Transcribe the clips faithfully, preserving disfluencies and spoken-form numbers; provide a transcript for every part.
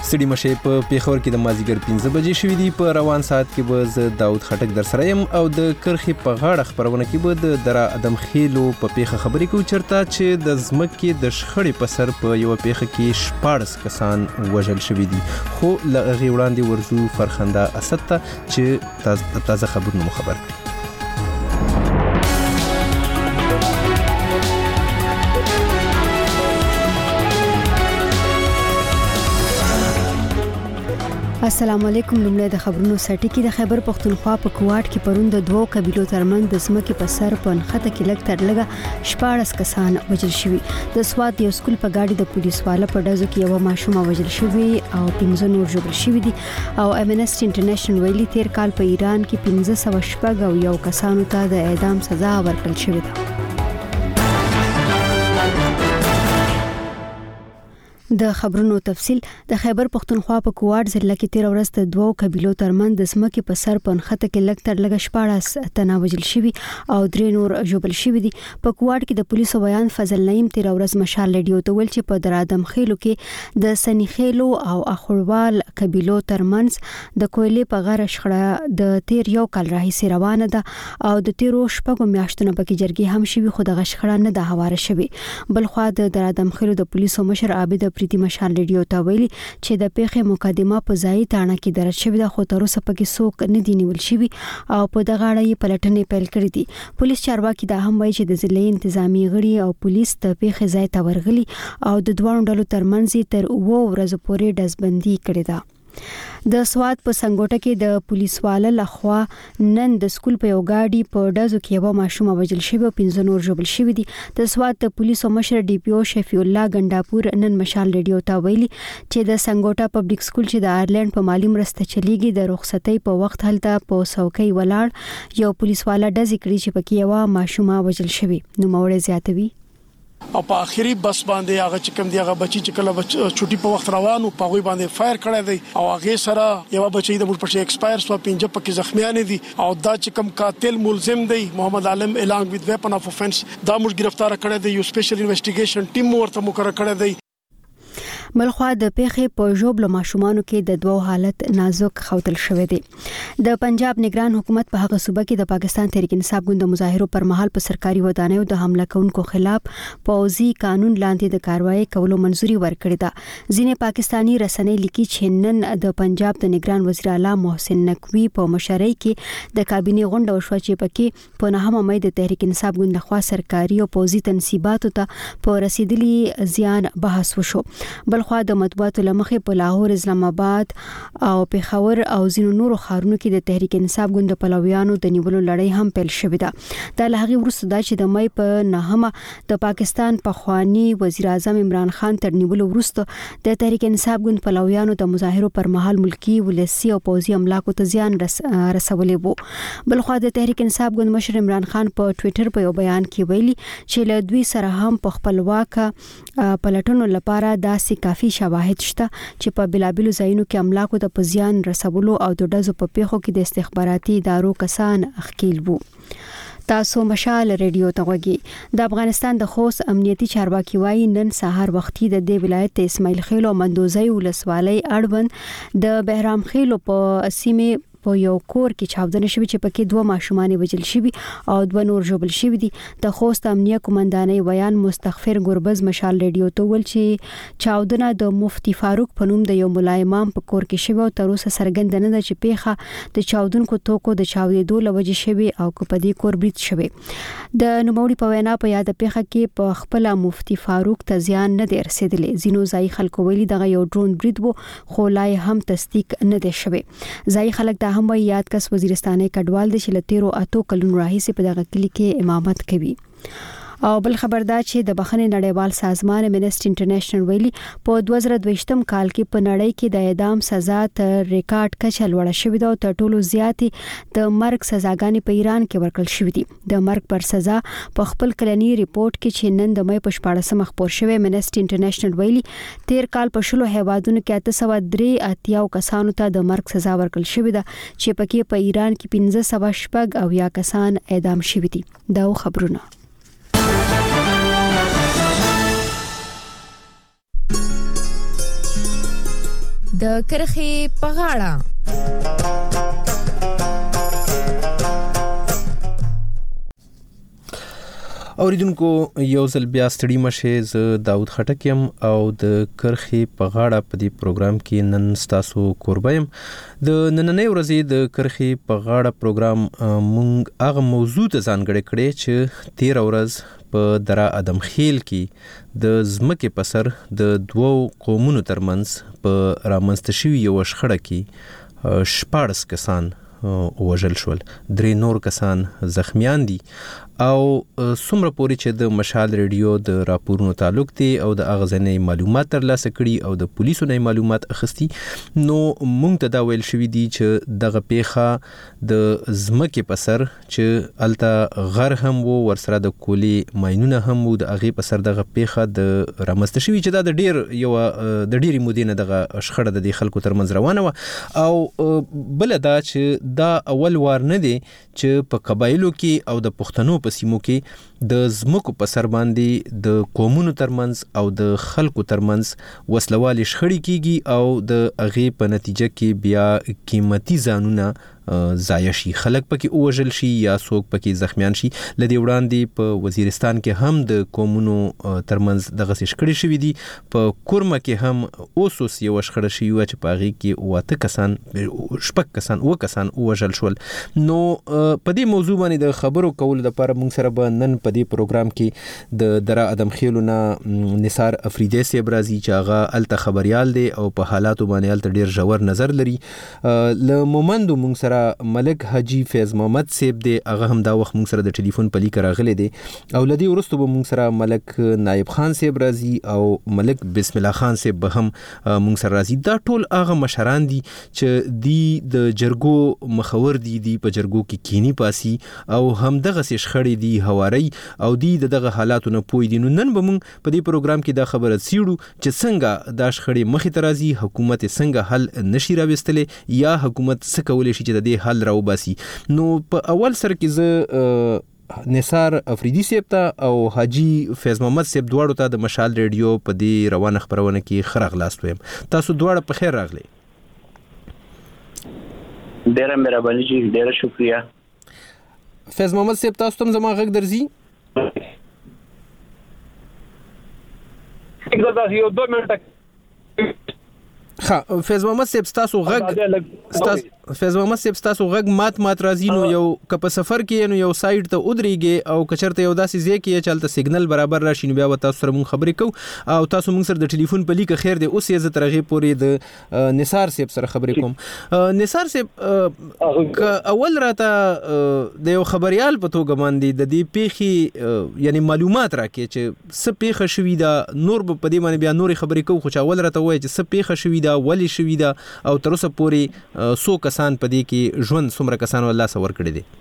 ستړي مشه په پیښور کې د مازیګر پنځه بجې شوې دي. په روان ساعت کې به زه داود خټک در سره یم او د کرخې په غاړه خبرونه کې به د درا ادم خېلو په پیښه خبرې کوو چرته چې د ځمکې د شخړې په سر په یو پیښه کې شپاړس کسان وژل شوي دي. خو له هغې وړاندې ورځو فرخنده اسد ته چې تازه خبرونه مو خبر کړي. السلام علیکم. لومړی د خبرونو سرټکی. د خیبر پختونخوا په کوټ کې پروند د دوو قبیلو ترمنځ د ځمکې په سر په نښته کې لږ تر لږه شپاړس کسان وژل شوي. د سوات یو سکول په ګاډي د پولیس والا په ډزو کې یو ماشوم وژل شوی او پنځه نور ژوبل شوي دي. او امنسټي انټرنیشنل ویلي تیر کال په ایران کې پنځه سوه شپږ او یو کسانو ته د اعدام سزا ورکړل شوې ده. د خبرونو تفصيل. د خیبر پختونخوا په کوټ ضلع کې تیر ورځ د دوو قبیلو ترمنځ د ځمکې په سر په نښته کې لږ تر لږه شپاړس تنه وژل شوي او درې نور ژوبل شوي دي. په کوټ کې د پولیسو بیان فضل نعیم تیر ورځ مشال رادیو ته ویل چې په درادم خېلو کې د سنی خېلو او اخوړوال قبیلو ترمنځ د کویلې په غاړه شخړه د تیر یو کال راهیسې روانه ده او د تیرو شپږو میاشتو نه پکې جرګې هم شوي خو دغه شخړه نه ده هواره شوې. بل خوا د درادم خېلو د پولیسو مشر عابد پریتی مشال رادیو ته ویلي چې د پیښې مقدمه په ځای تاڼه کې درج شوې ده خو تر اوسه پکې څوک نه دي نیول شوي او په دغه اړه یې پلټنې پیل کړې دي. پولیس چارواکي دا هم وایي چې د ضلعي انتظامی غړي او پولیس د پیښې ځای ته ورغلي او د دوه ډلو ترمنځ تر اوه ورځې پورې ډزبندي کړې ده. د سوات په سنگوټه کې د پولیس والا لخوا نن د سکول په یو ګاډي په ډزو کې یو ماشوم وژل شوی او پنځه نور ژوبل شوي دي. د سوات د پولیسو مشر ډي پی او شفیع الله ګنداپور نن مشال رادیو ته ویلي چې د سنگوټه پبلک سکول چې د آیرلند په مالی مرسته چلیږي د رخصتۍ په وخت هلته په څوکۍ ولاړ یو پولیس والا ډزې کړې چې پکې یو ماشوم وژل شوی. نو موړې زیاتوي او په اخیری بس باندې هغه چې کوم دی هغه بچی چې کله چټي په وخت روانو په غوي باندې فایر کړی دی او هغه سره یو بچی د مول پرشه ایکسپایر سو پنځه پکې زخمیان دي او دا چې کوم قاتل ملزم دی محمد عالم الانګ وذ ویپن اف افنس دا موږ گرفتار کړی دی. یو سپیشل انویسټیګیشن ټیم ورته مقرر کړی دی. بلخوا د پیښې په ژوبلو ماشومانو کې د دوو حالت نازک خوتل شوې دي. د پنجاب نگران حکومت په هغه صوبه کې د پاکستان تحریک انصاف ګوند د مظاهرو پر مهال په سرکاري ودانیو د حمله کوونکو خلاف پوځي قانون لاندې د کاروایی کولو منځوري ورکړې ده. ځینې پاکستانی رسنۍ لیکي چې نن د پنجاب د نگران وزیر اعلی محسن نقوی په مشرۍ کې د کابینې غونډه وشوه چې پکې په نهمه مې د تحریک انصاف ګوند لخوا سرکاري او پوځي تنصیباتو ته په رسیدلي زیان بحث وشو. بلخوا د مطبوعاتو لمخې په لاهور، اسلام آباد او پیښور او ځینو نورو ښارونو کې د تحریک انصاف ګوند پلویانو د نیولو لړۍ هم پیل شوې ده. دا له هغې وروسته ده چې د مې په نهمه د پاکستان پخوانی وزیر اعظم عمران خان تر نیولو وروسته د تحریک انصاف ګوند پلویانو د مظاهرو پر مهال ملکی ولسی او پوځي املاکو ته زیان رس رسولې وو. بلخوا د تحریک انصاف ګوند مشر عمران خان په ټوئیټر په یو بیان کې ویلي چې له دوی سره هم په خپلواک پلټنو لپاره داسې کافي شواهد شته چې په بلابلو ځایونو کې املاکو ته په زیان رسولو او د ډزو په پیښو کې د استخباراتي ادارو کسان ښکیل وو. تاسو مشال رادیو ته غوږی. د افغانستان د خوست امنیتي چارواکي وایي نن سهار وختي د دې ولایت اسماعیل خیل او مندوزی ولسوالۍ اړوند د بهرام خیل په سیمه په یو کور کې چاودنه شوې چې پکې دوه ماشومان وژل شوي او دوه نور ژوبل شوي دي. د خوست امنیه قومندانۍ ویان مستغفر ګربز مشال رادیو ته ویل چې چاودنه د مفتی فاروق په نوم د یو ملا امام په کور کې شوې او تر اوسه څرګنده نه ده چې پیښه د چاودونکو توکو د چاودېدو له وجې شوې او که په دې کور برید شوې. د نوموړي په وینا په یاد پیښه کې په خپل مفتی فاروق ته زیان نه دی رسېدلی. ځینو ځایي خلکو ویلي دغه یو ډرون برید وو خو لا هم تصدیق نه دی شوی. ځایي خلک هم وایي یاد کس وزیرستاني کډوال د شلتیرو اتو کلونو راهیسې په دغه کلی کې امامت کوي. او بل خبر دا چې د بخښنې نړیوال سازمان امنسټي انټرنیشنل ویلي په دوه زره دویشتم کال کې په نړۍ کې د اعدام سزا تر ریکارډ کچه لوړه شوې ده او تر ټولو زیاتې د مرګ سزاګانې په ایران کې ورکړل شوې دي. د مرګ پر سزا په خپل کلنی ریپورت کې چې نن د مې په شپاړسمه خپور شوی امنسټي انټرنیشنل ویلي تیر کال په شلو هیوادونو کې اته سوه درې اتیا کسانو ته د مرګ سزا ورکړل شوې ده چې پکې په ایران کې پنځه سوه شپږ او یا کسان اعدام شوي دي. دا خبرونه د کرخې په غاړه. اوریدونکو یو ځل بیا ستړي مشه ز داود خټک يم او د کرخې په غاړه په دې پروګرام کې نن ستاسو کوربایم. د نننۍ ورځې د کرخې په غاړه پروګرام مونږ هغه موضوع ته ځانګړی کړی چې تیر ورځ په درا ادم خیل کې د زمکه په سر د دوو قومونو ترمنځ په رامنځته شوی یو شخړه کې شپاړس کسان وژل شول، درې نور کسان زخمیان دي او څومره پورې چې د مشال ریډیو د راپورونو تعلق دی او د اغزنې معلومات ترلاسه کړي او د پولیسو نه معلومات اخستي، نو مونږ ته دا ویل شوی دی چې دغه پیښه د زمکه په سر چې الته غر هم وو، ورسره د کولی ماینونه هم وو، د اغه په سر دغه پیښه د رامنځته شوی چې دا د ډیر یو د ډیری مودې نه دغه شخړه د خلکو ترمنځ روانه و او بل دا چې دا اول وار نه دی چې په قبایلو کې او د پښتنو په سیمو کې د زمکو په سر باندې د قومونو ترمنځ او د خلکو ترمنځ وسلوال شخړې کیږي او د اغه په نتیجه کې بیا قیمتي ځانونه ضایع شي، خلک پکې اوژل شي یا څوک پکې زخمیان شي. لدی وړاندې په وزیرستان کې هم د قومونو ترمنځ دغه شخړې شوې دي، په کورمه کې هم اوسوس یو شخړه شوې و چې پاغي کې واته کسان شپږ کسان او کسان اوژل شول. نو په دې موضوع باندې د خبرو کول لپاره موږ سره به نن په دې پروګرام کې د درا ادم خیلونه نثار افریدی سی برازي چې هغه الته خبريال دی او په حالاتو باندې الته ډیر ژور نظر لري. ل مومندو موږ سره ملک حاجی فیض محمد سیب دی، هغه هم دا وخت موږ سره د ټلیفون په لیک راغلی دی او لدی ورستو به موږ سره ملک نائب خان سیب راځي او ملک بسم الله خان سیب به هم موږ سره راځي. دا ټول هغه مشران دي چې دی د جرګو مخور دي، دی په جرګو کې کینی پاسي او هم دغه شخړې دي هواري او دی دغه حالاتو نه پوي دي. نو نن به موږ په دې پروګرام کې دا خبره سیړو چې څنګه دا شخړې مخې ته راځي، حکومت څنګه حل نشي راوستلې یا حکومت څه کولای شي چې د حل راو باسي. نو په اول سر کې زه نثار افریدی سیب ته او حاجی فیض محمد سیب دواړو ته د مشال ریډیو په دې روانه خبرونه کې خرغ لاست ویم. تاسو دواړه په خیر راغلی. ډیره مهرباني جی، ډیره شکریا. فیض محمد سیب تاسو ته زما غږ درځي؟ دا یو دوه منټه. ها فیض محمد سیب تاسو غږ تاسو فیض محمد سیب تاسو غږ مات مات راځي، نو یو کپ سفر کې نو یو سایډ ته ودرېږي او کچرته یو داسې ځای کې چلته سیګنل برابر راشي نو بیا تاسو سره مونږ خبرې کوو او تاسو مونږ سره د ټلیفون په لیک خیر دی. اوس یې زه ترغه پورې د نثار سیب سره خبرې کوم. نثار سیب اول راته د یو خبريال په توګه باندې د دې پیخي یعنی معلومات راکې چې څه پیخه شوې ده، نور په دې باندې بیا نورې خبرې کوو، خو چې اول راته وایي چې څه پیخه شوې ده، ولې شوې ده او تر اوسه پورې څو کسان په دې کې ژوند څومره کسانو الله سور کړی دي.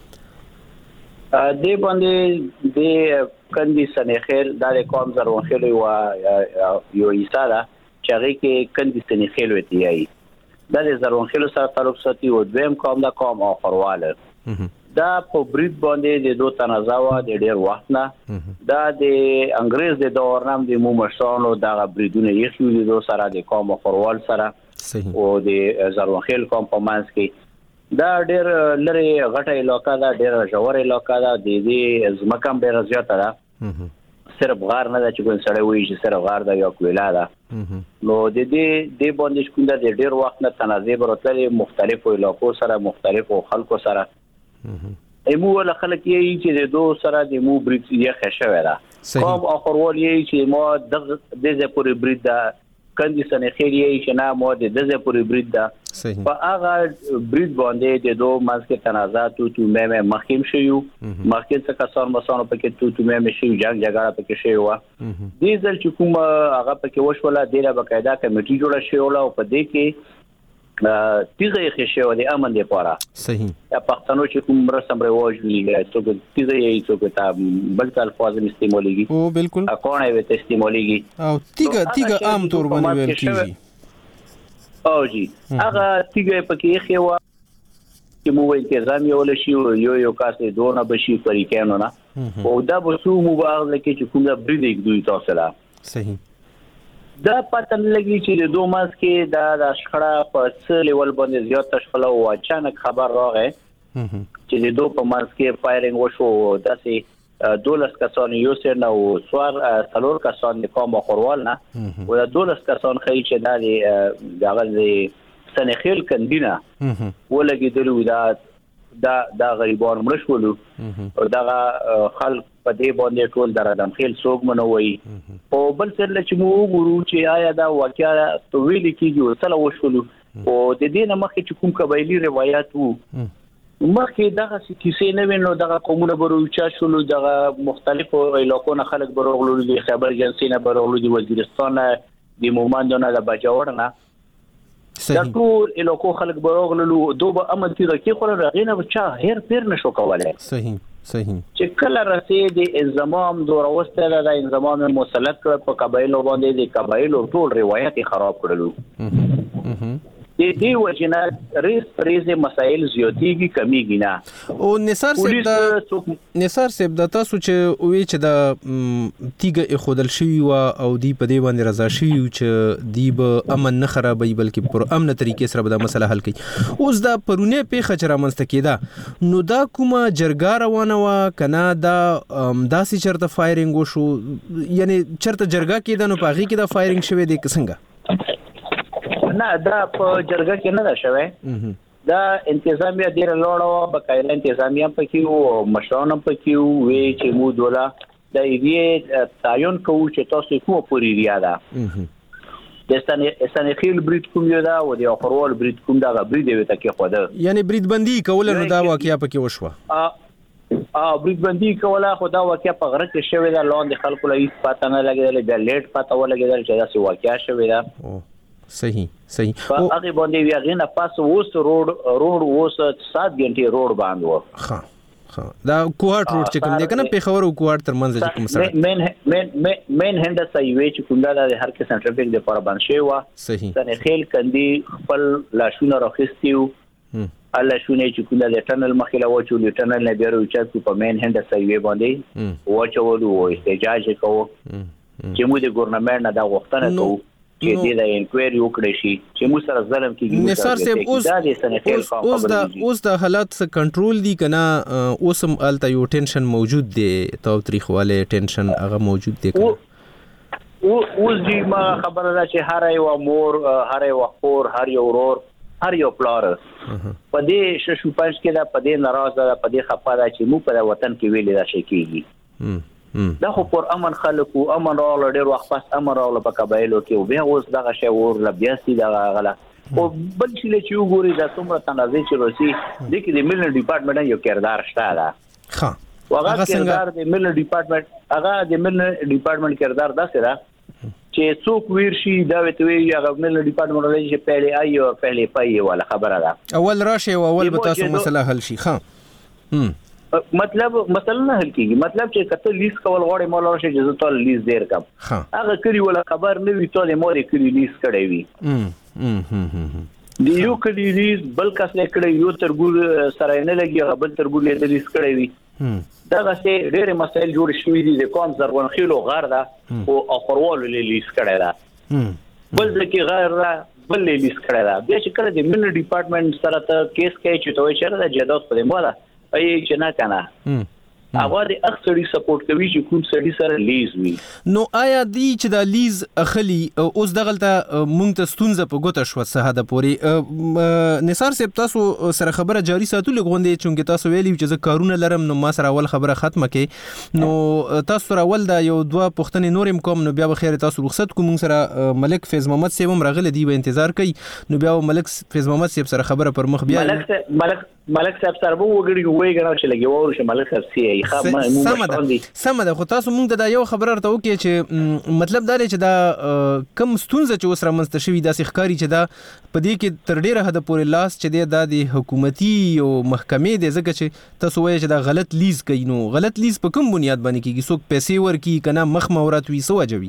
دې باندې د کندي سنې خیر د قوم زرون خیر او یو ایساله چې هغه کې کندي سنې خیر وتی د زرون خیر سره تعلق ساتي او دویم قوم د قوم اخرواله دا په برید باندې د دوه تنازعوا د ډیر وخت نه دا د انګريز د دور نام د مومشانو د بریدونه یې شو د دوه سره د قوم اخروال سره او د زرون خیل قوم په منځ کې دا ډیر لري غټه علاقہ دا ډیر ژور علاقہ دا د دې زمکم ډیر زیاته ده، صرف غار نه ده چې ګون سره وایي چې صرف غار دا یو کویلا ده. نو د دې د باندې شکونده د ډیر وخت نه تنازع برتل مختلفو علاقو سره مختلفو خلکو سره ایمو ول خلک یې چې د دوه سره د مو برید یې خښه وره قوم اخرول یې چې مو د دې پورې برید دا کندي سنې خیر یې چې نه مو د دې پورې برید دا په هغه برید باندې د دوه ماس کې تنازعات او تو مې مخیم شيو مخکې څه کسان مسانو پکې تو تو مې شي جنگ جګړه پکې شي و دې ځل چې کوم هغه پکې وشوله ډیره بقاعده کمیټي جوړه شي او په دې کې تیغه یې خشه و د امن لپاره صحیح یا پښتنو چې کوم رسم رواج لري څوک تیغه یې څوک ته بل الفاظ استعماليږي او بالکل اکونه وي استعماليږي او تیغه تیغه عام طور باندې ویل کیږي او جی هغه تیغه پکې خو چې مو وایي چې ځم یو لشي یو یو کاسه دونه بشي فریقانو نه او دا به سو مو باغ لکه چې کوم د بریډ دوی تاسو لا صحیح دا پاتن لګي چې د دوه ماس کې دا د شخړه په څه لیول باندې زیات تشخله او اچانک خبر راغی چې د دوه په ماس کې فایرینګ وشو داسې دولس کسان یو سر نه او سوار څلور کسان د کوم خروال نه او د دولس کسان خی چې دا د غلې سنخیل کندینه ولګیدلو دا دا دا غریبان مړ شول او دا خلک په دې باندې ټول درادم خیل سوق منوي او بل څه چې موږ وګورو چې آیا دا واقعیا تو ویل کېږي او څه وشول او د دې نه مخکې چې کوم قبایلی روایت وو مخکې دغه کیسې نه وینو دغه قومونه بروچا شول دغه مختلفو علاقو نه خلک بروغلو د خبر جنسي نه بروغلو د وزیرستان د مومندو نه د بجاور نه دا ټول علاقو خلک بروغلو دوه امن کې کې خو راغینه بچا هر پیر نشو کولای صحیح صحیح چې کله رسې د انضمام دور واستله د انضمام مسلط کړ په قبایلو باندې د قبایلو ټول روایت خراب کړلو د دې وجنه ریس ریس مسائل زیاتېږي کمیږي نه او نثار صاحب دا نثار صاحب دا تاسو چې وی چې دا تیګه خودل شوی و او دی په دې باندې رضا شوی چې دی به امن نه خرابوي بلکې پر امن طریقې سره به دا مسله حل کړي اوس دا پرونه پیښه چرامنځته کېده نو دا کومه جرګه روانه و کنه دا داسې چرته فایرینګ وشو یعنی چرته جرګه کېده نو پاغي کې دا فایرینګ شوی دی څنګه نه دا په جرګه کې نه دا شوی دا انتظامیه ډیر لوړه بقایله انتظامیه پکې او مشران پکې وي چې مو دوله د ایوی تعین کوو چې تاسو کومه پوری ریا ده د استانخیل برید کوم یو دا او د اخروال برید کوم دا برید وي تکي خو ده یعنی برید بندي کول نو دا واقعیا پکې وشوه ا برید بندي کوله خو دا واقعیا په غره کې شوی دا لاندې خلکو له هیڅ پاتہ نه لګیدل د لیټ پاتہ ولګیدل چې دا څه واقعیا شوی دا صحیح صحیح او هغه باندې ویغه نه پاس ووس روډ روډ ووس سات غنټه روډ باندې ها ها دا کوهات روډ چې کوم دی کنه پیښور او کوهات ترمنځ چې کوم سره مین مین مین هند سایوي چې کوم دا د هر قسم ټریفیک د لپاره باندې شوی و صحیح سنه خیل کندي خپل لاشونه راخستیو الله شونه چې کوم د ټنل مخې لا وچو د ټنل نه بیرو چې په مین هند سایوي باندې وچو او احتجاج کوو چې موږ د ګورنمنت نه دا غوښتنه کوو چې دې د انکوایري وکړي شي چې موږ سره ظلم کیږي نثار صاحب اوس اوس دا اوس د حالات څخه کنټرول دي کنه اوس هم الته یو ټینشن موجود دی تاوتریخواله ټینشن هغه موجود دی کنه او اوس دې ما خبره ده چې هر یو مور هر یو خور هر یو ورور هر یو پلار په دې ششو پنځ کې دا په دې ناراضه په دې خپه ده چې موږ په وطن کې ویلې دا شي کیږي دا خو پر امن خلکو امن راول ډیر وخت پس امن راول په قبایلو کې او بیا اوس دغه شی ور لبیاسي دغه غلا او بل شي چې وګوري دا څومره تنازع چې روسي د کې د ملي ډپارټمنټ یو کردار شته دا ها هغه کردار د ملي ډپارټمنټ هغه د ملي ډپارټمنټ کردار دا سره چې څوک ویر شي دا وتوي هغه ملي ډپارټمنټ ولې چې پهلې آی او پهلې پای ولا خبره ده اول راشه او اول به تاسو مسله حل شي ها هم مطلب مثلا نه حل کیږي مطلب چې کته لیست کول غواړي مولا شي چې زه ټول لیست دیر کم هغه کلی ولا خبر نه وي ټول موري کلی لیست کړی وي ام ام دی یو کلی لیست بل کس نه کړی یو ترګور سره نه لګي بل ترګور له لیست کړی وي دا غسه ډېر مسایل جوړ شوې دي د کوم زرغون خيلو غار ده او اخروال له لیست کړی ده بل ځکه غیر بل له لیست کړی ده بیا چې کړه د ملي ډپارټمنټ سره ته کیس کوي چې توې چیرې د جداد په مولا ای چې نه کنه هغه د اکثري سپورټ کوي چې کوم سړي سره لیز وي نو آیا دی چې دا لیز اخلي اوس دغلته مونږ ته ستونزه په ګوته شو سهاده پوری نثار صاحب تاسو سره خبره جاری ساتو لګوندې چې تاسو ویلی چې زه کارونه لرم نو ما سره اول خبره ختمه کې نو تاسو سره اول دا یو دوه پښتنې نورم کوم نو بیا به خیر تاسو رخصت کوم سره ملک فیض محمد صاحب هم راغله دی به انتظار کوي نو بیا ملک فیض محمد صاحب سره خبره پر مخ بیا ملک ملک ملک صاحب سره وګړي وایي غواړي چې لګي وره چې ملک صاحب سی سمه سمه ده خو تاسو مونږ د یو خبره ورته وکړي چې مطلب دا دی چې دا کم ستونزه چې اوس رامنځته شوي داسې ښکاري چې دا په دې کې تر ډیره حده پورې لاس چې دی دا د حکومتي او محکمې دی ځکه چې تاسو وایي چې دا غلط لیز کوي نو غلط لیز په کوم بنیاد باندې کیږي څوک پیسې ورکي کنه مخ مورات وي سو اجوي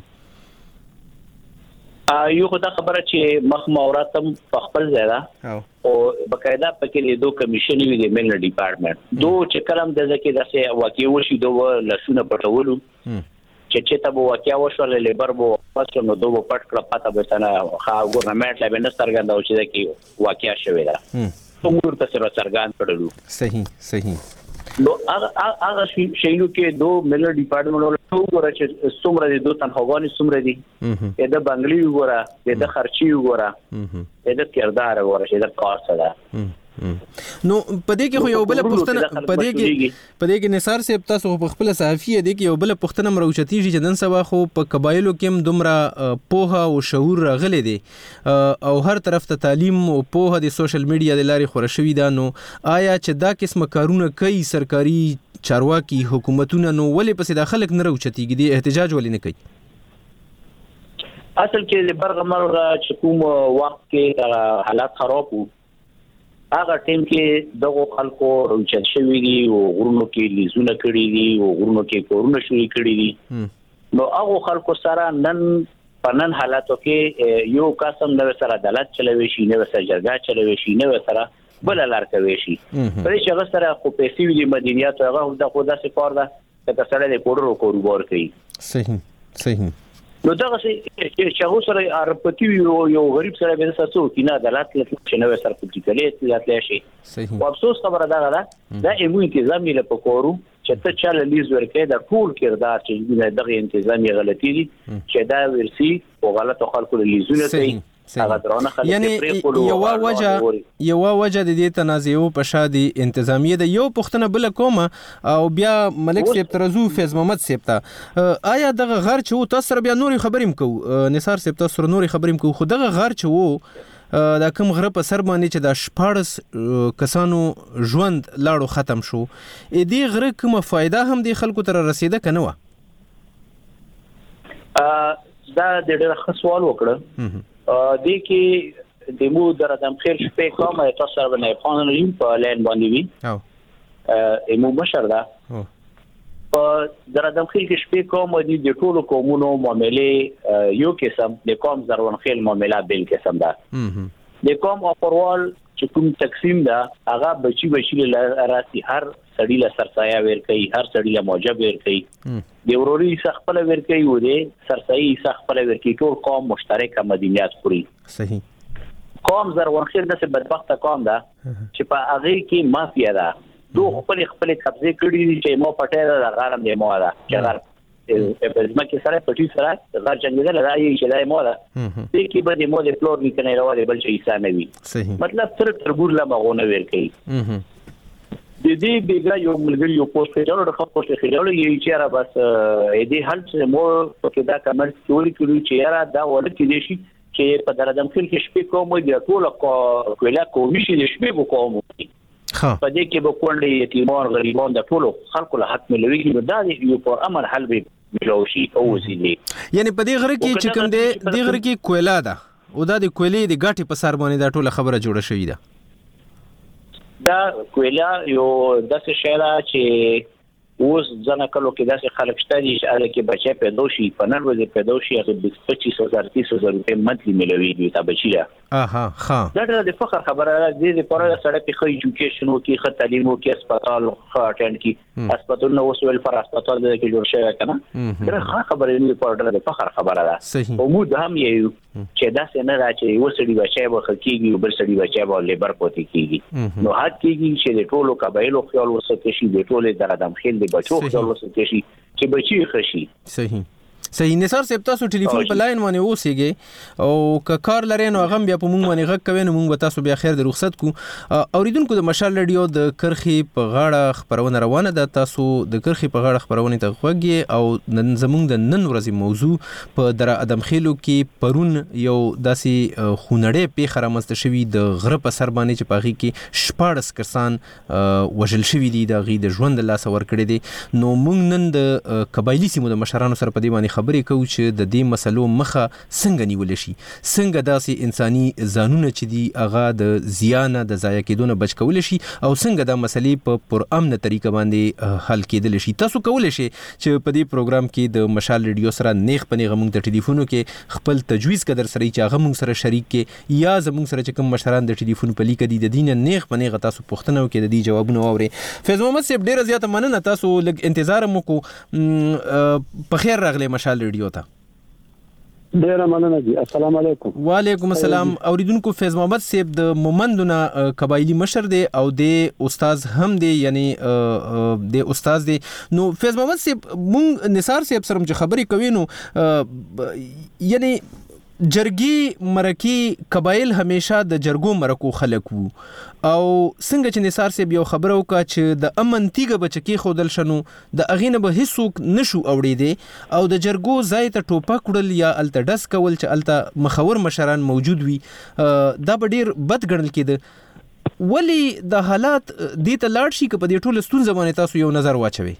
یو خدای خبره چې مخ موراتم په خپل ځای ده او بقاعده پکې د دوه کمیشن وی د ملي ډپارټمنټ دوه چې کلم د ځکه داسې واقعي وشي دوه لسونه پټولو چې چې چې ته واقعیا وشول لیبر بو پاسو نو دوه پټ کړه پاته به تنه خا ګورنمنت لا بنه سترګنده او چې کې واقعیا شوی دا څومره تاسو را څرګند کړلو صحیح صحیح نو هغه هغه شیلو کې دوه ملر ډپارټمنټ ولته وګوره چې څومره دي دوه تنخواګانی څومره دي دا بنگلي وګوره دا خرچي وګوره دا کردار وګوره چې دا کار ده نو پدې کې خو یو بل پښتنه پدې کې پدې کې نثار صاحب تاسو په خپل صحافي دی کې یو بل پښتنه مروچتيږي چې نن سبا خو په قبایلو کې دومره پوها او شعور راغلي دي او هر طرف ته تعلیم او پوها د سوشل میډیا د لارې خور شوی دا نو آیا چې دا قسم کارونه کوي سرکاري چارواکي حکومتونه نو ولې پسې د خلک نه راوچتيږي د احتجاج ولې نه کوي اصل کې برغمر چې کوم وخت کې حالات خراب وو هغه ټیم کې دغه خلکو روچت شوی دي او غرونو کې لیزونه کړی دي او غرونو کې کورونه شوی کړی دي نو هغه خلکو سره نن پنن حالاتو کې یو قسم نو سره عدالت چلوي شي نو سره جرګه چلوي شي نو سره بل لار کوي شي پرې چې هغه سره خو پیسې ویلي مدنیات هغه د خدا سي کار ده چې سره د کوډرو کاروبار کوي صحیح صحیح نو دا چې چې هغه سره ارپتی یو غریب سره به تاسو کینه عدالت لته نو سره پټیکلې تلاتلی شي صحیح او افسوس خبره ده ده دا ایمو انتظامی له پکورو چې ته چاله لیز ورکې دا ټول کردار چې دغه انتظامی غلطي دي چې دا ورسي او غلط خلکو لیزونه کوي یعنی یو وجه یو وجه د دې تنازعو په شادي انتظامیه د یو پښتنه بل کومه او بیا ملک صاحب ترزو فیض محمد صاحب ته آیا دغه غر چې تاسو بیا نوري خبریم کو نثار صاحب تاسو نوري خبریم کو خو دغه غر چې وو دا کوم غره په سر باندې چې د شپارس کسانو ژوند لاړو ختم شو ا دې غره کومه فائدہ هم د خلکو تر رسیده کنه و دا د ډېر ښه سوال وکړه د کې د مو در ادم خیر شپې کومه تاسو سره باندې قانوني په لین باندې وی او ایمو بشر دا په در ادم خیر کې شپې کومه دي د ټولو قومونو معاملې یو قسم د قوم زرون خیل معاملې بل قسم دا د قوم اپروال چې کوم تقسیم دا هغه بچي بچي راسي هر سړی له سرسایا ور کوي هر سړی له موجب ور کوي د وروري سخپل ور کوي و دې سرسایي سخپل ور کوي ټول قوم مشترک مدنیات خوري صحیح قوم زر ورخیر د څه بدبخت قوم دا چې په هغه کې مافیا ده دوه خپل خپل قبضه کړی چې مو پټه ده غارم دی مو ده چې غار په ځمکه سره پټي سره غار جنګیدل راځي چې دای مو ده دې کې به مو د فلور نه کنه راوړي بل شي انسان وي صحیح مطلب تر ترګور لا مغونه ور کوي د دې بیګا یو ملګری یو پوسټ کړو د خپل پوسټ کړو یی چې را بس دې حل څه مو په دا کمنټ کړی کړی چې را دا ولته دي شي چې په درادم کې شپې کوم دی ټول کو ویلا کوم شي د شپې کوم ها په دې کې به کونډې یتیمان غریبان د ټول خلکو له حق ملوي کې دا یو پر امر حل به ملوشي او وسیله یعنی په دې غره کې چې کوم دی دې غره کې کویلا ده او دا د کویلې د غاټي په سر باندې دا ټول خبره جوړه شوې ده دا کویلا یو داسې شی ده چې اوس ځنه کلو کې داسې خلک شته دي چې هغه کې بچي پیدا شي په نن ورځ پیدا شي هغه پچیس هزار تیس هزار روپۍ منتلی ملوي دي تا بچی لا اها ها دا د فخر خبره ده د دې پر سره په خې ایجوکیشن او کې خ تعلیم او کې هسپتال خ اټند کې هسپتال نو وسول پر هسپتال د کې جوړ شوی کنه دا ښه خبره نه پر د فخر خبره ده او موږ هم یو چې دا څنګه راځي وسړي بچي به خکېږي بل سړي بچي به لیبر پاتې کیږي نو هات کیږي چې د ټولو قبایلو خیال وسته شي د ټولو در ادم خیل د بچو خیال وسته شي چې بچي خشي صحیح صحیح نثار صاحب تاسو ټلیفون په لاین باندې اوسېږي او که کار لري نو هغه بیا په مونږ باندې غږ کوي نو مونږ تاسو بیا خیر د رخصت کو اوریدونکو د مشال رادیو د کرخي په غاړه خبرونه روانه ده تاسو د کرخي په غاړه خبرونه ته خوږی او نن زمونږ د نن ورځې موضوع په در ادم خیلو کې پرون یو داسي خونړې پیښه رامنځته شوې د غره په سر باندې چې پاغي کې شپاړس کسان وژل شوي دي د غي د ژوند لاس ور کړی دي نو مونږ نن د قبایلی سیمو د مشرانو سره په دې باندې خبرې کوو چې د دې مسلو مخه څنګه نیول شي، څنګه داسې انساني ځانونه چې دي هغه د زیان د ضایع کېدو نه بچ کول شي او څنګه دا مسلې په پرامن طریقه باندې حل کېدل شي. تاسو کولای شئ چې په دې پروګرام کې د مشال ریډیو سره نیغ په نیغه موږ ته ټلیفون وکړئ، خپل تجویز قدر سره چې هغه موږ سره شریک کې یا زموږ سره چې کوم مشران د ټلیفون په لیک دي د دین نیغ په نیغه تاسو پوښتنه وکړئ، د دې جوابونه واورئ. فیض محمد صاحب ډیره زیاته مننه، تاسو لږ انتظار مو کو. په خیر راغلی مشال ریډیو ته. ډیره مننه جی. السلام علیکم. وعلیکم السلام. اوریدونکو فیض محمد صاحب د مومندونه قبایلی مشر دی او د استاد هم دی، یعنی د استاد دی. نو فیض محمد صاحب مونږ نثار صاحب سره چې خبرې کوي نو یعنی جرګي مرکی قبایل همیشه د جرګو مرکو خلک وو او څنګه چې نثار صاحب یو خبره وکړه چې د امن تیګه بچکی خودل شنو د اغینه به هیڅوک نشو اوړېده او د جرګو ځای ته ټوپک وړل یا الته ډس کول چې الته مخور مشران موجود وي دا به ډیر بد ګڼل کېده. ولی د حالات دې ته لاړ شي که په دې ټول ستونزه باندې تاسو یو نظر واچوي؟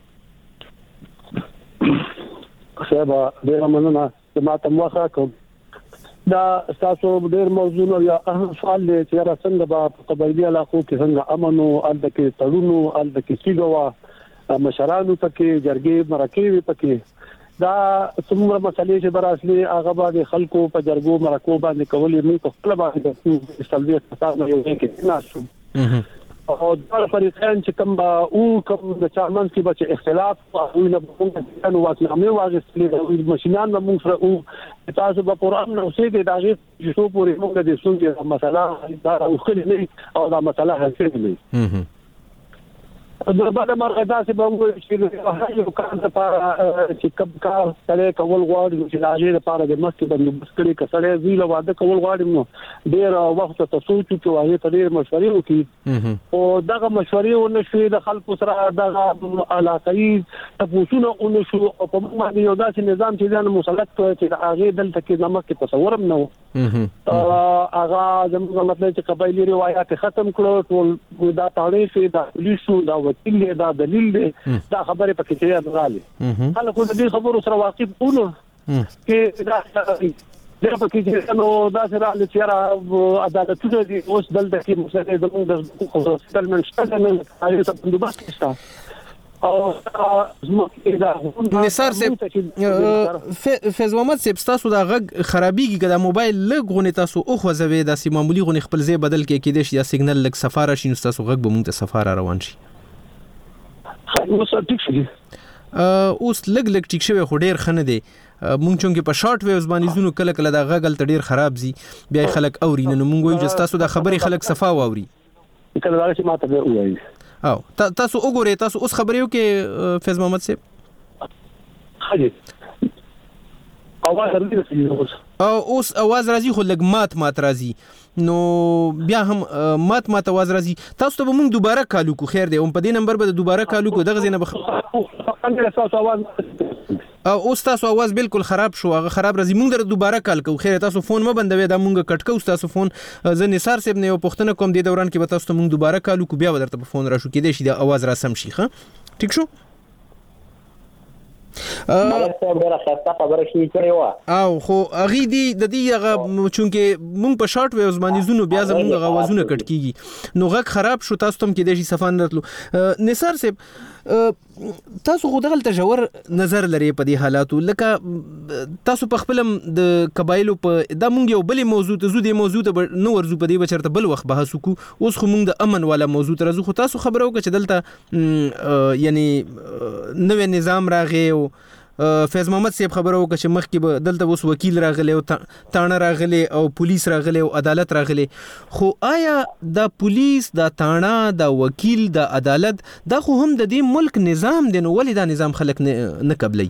صاحب ډیر مننه چې ما ته موخه کوم. دا تاسو ډېر موضوع یا اهم سوال دی چې را څنګه به قبایلی علاقو کې څنګه امن او الته کې تړونو الته کې سیګوا مشرانو پکې جرګې مرکې پکې دا څومره مسلې چې براسلي هغه باندې خلکو په جرګو مرکو باندې کولې موږ په خپل باندې د استلوي تاسو یو کې ناشو او دا فريقان چې کوم او کوم د چارمن کې بچ اختلاف او نه موږ نو واسنامه واغستلې د ماشينان موږ سره او تاسو په قران نو سي د داغه چې پورې موږ د سونګي مسله دا او خلک نه او دا مسله حل کړي. د بعد مرغه داسې به موږ چې یو کار لپاره چې کوم کار سره کول غواړي چې لاجه لپاره د مسجد باندې مسکري کسره ویله واده کول غواړي نو ډیر وخت ته سوچ چې واهي ته ډیر مشورې وکړي او دغه مشورې ونشي د خلکو سره دغه علاقائی تاسو او نشو او په باندې یو داسې نظام چې ځان مسلط کړي چې هغه دلته کې نمک تصورم نه هغه زموږ مطلب چې قبایلی روایت ختم کړو ټول دا تاریخ دا پولیسو دا وکیل دا دلیل دی دا خبره پکې چې راغلي خلکو د دې خبرو سره واقف ونه کې دا دا پکې چې نو دا سره د چیرې عدالتونه دي اوس دلته کې مسله د موږ د خصوصي تلمن شته نه هغه څه بندوبست شته او نثار صاحب فیض محمد صاحب تاسو دا غږ خرابېږي که دا موبایل لږ غونې تاسو اوخوځوئ داسې معمولي غونې خپل ځای بدل کړئ کېدای شي دا سیګنل لږ صفا راشي نو ستاسو غږ به مونږ ته صفا را روان شي. اوس لږ لږ ټیک شوی خو ډېر ښه نه دی. مونږ چونکې په شارټ ویوز باندې ځو نو کله کله دا غږ هلته ډېر خراب ځي بیا یې خلک اوري نه نو مونږ وایو چې ستاسو دا خبرې خلک صفا واوري. کله دا چې ماته به ووایي او تاسو وګورئ تاسو اوس خبرې وکړئ فیض محمد صاحب. حاجی اواز راځي او اوس اواز راځي خو لږ مات مات راځي نو بیا هم مات مات اواز راځي. تاسو ته به موږ دوباره کالو کو خیر دی او په دې نمبر به دوباره کالو کو دغه ځینه او اوس تاسو اواز بالکل خراب شو هغه خراب راځي موږ در دوباره کال کو خیر تاسو فون ما بندوي دا موږ کټ کو تاسو فون زه نثار صاحب نه یو پښتنه کوم د دوران کې به تاسو موږ دوباره کالو کو بیا ودرته په فون راشو کې دی شي دا اواز را سم شي ښه ټیک شو. او خو اغي دی د دې هغه چونکه مونږ په شارټ ویوز باندې زونو بیا زمونږ غوازونه کټ کیږي نو غږ خراب شو تاسو تم کې د شي صفان راتلو. نثار صاحب تاسو خو دغه تجور نظر لري په دې حالاتو لکه تاسو په خپل د قبایلو په د مونږ یو بل موضوع ته زو دې موضوع ته نو ورزو په دې بچرته بل وخت بحث وکړو. اوس خو مونږ د امن والا موضوع ته راځو خو تاسو خبرو کې چې دلته یعنی نوې نظام راغی او فیض محمد صاحب خبرو وکړه چې مخکې به دلته اوس وکیل راغلی او تانه راغلی او پولیس راغلی او عدالت راغلی خو آیا دا پولیس دا تانه دا وکیل دا عدالت دا خو هم د دې ملک نظام دی نو ولې دا نظام خلک نه قبلوي؟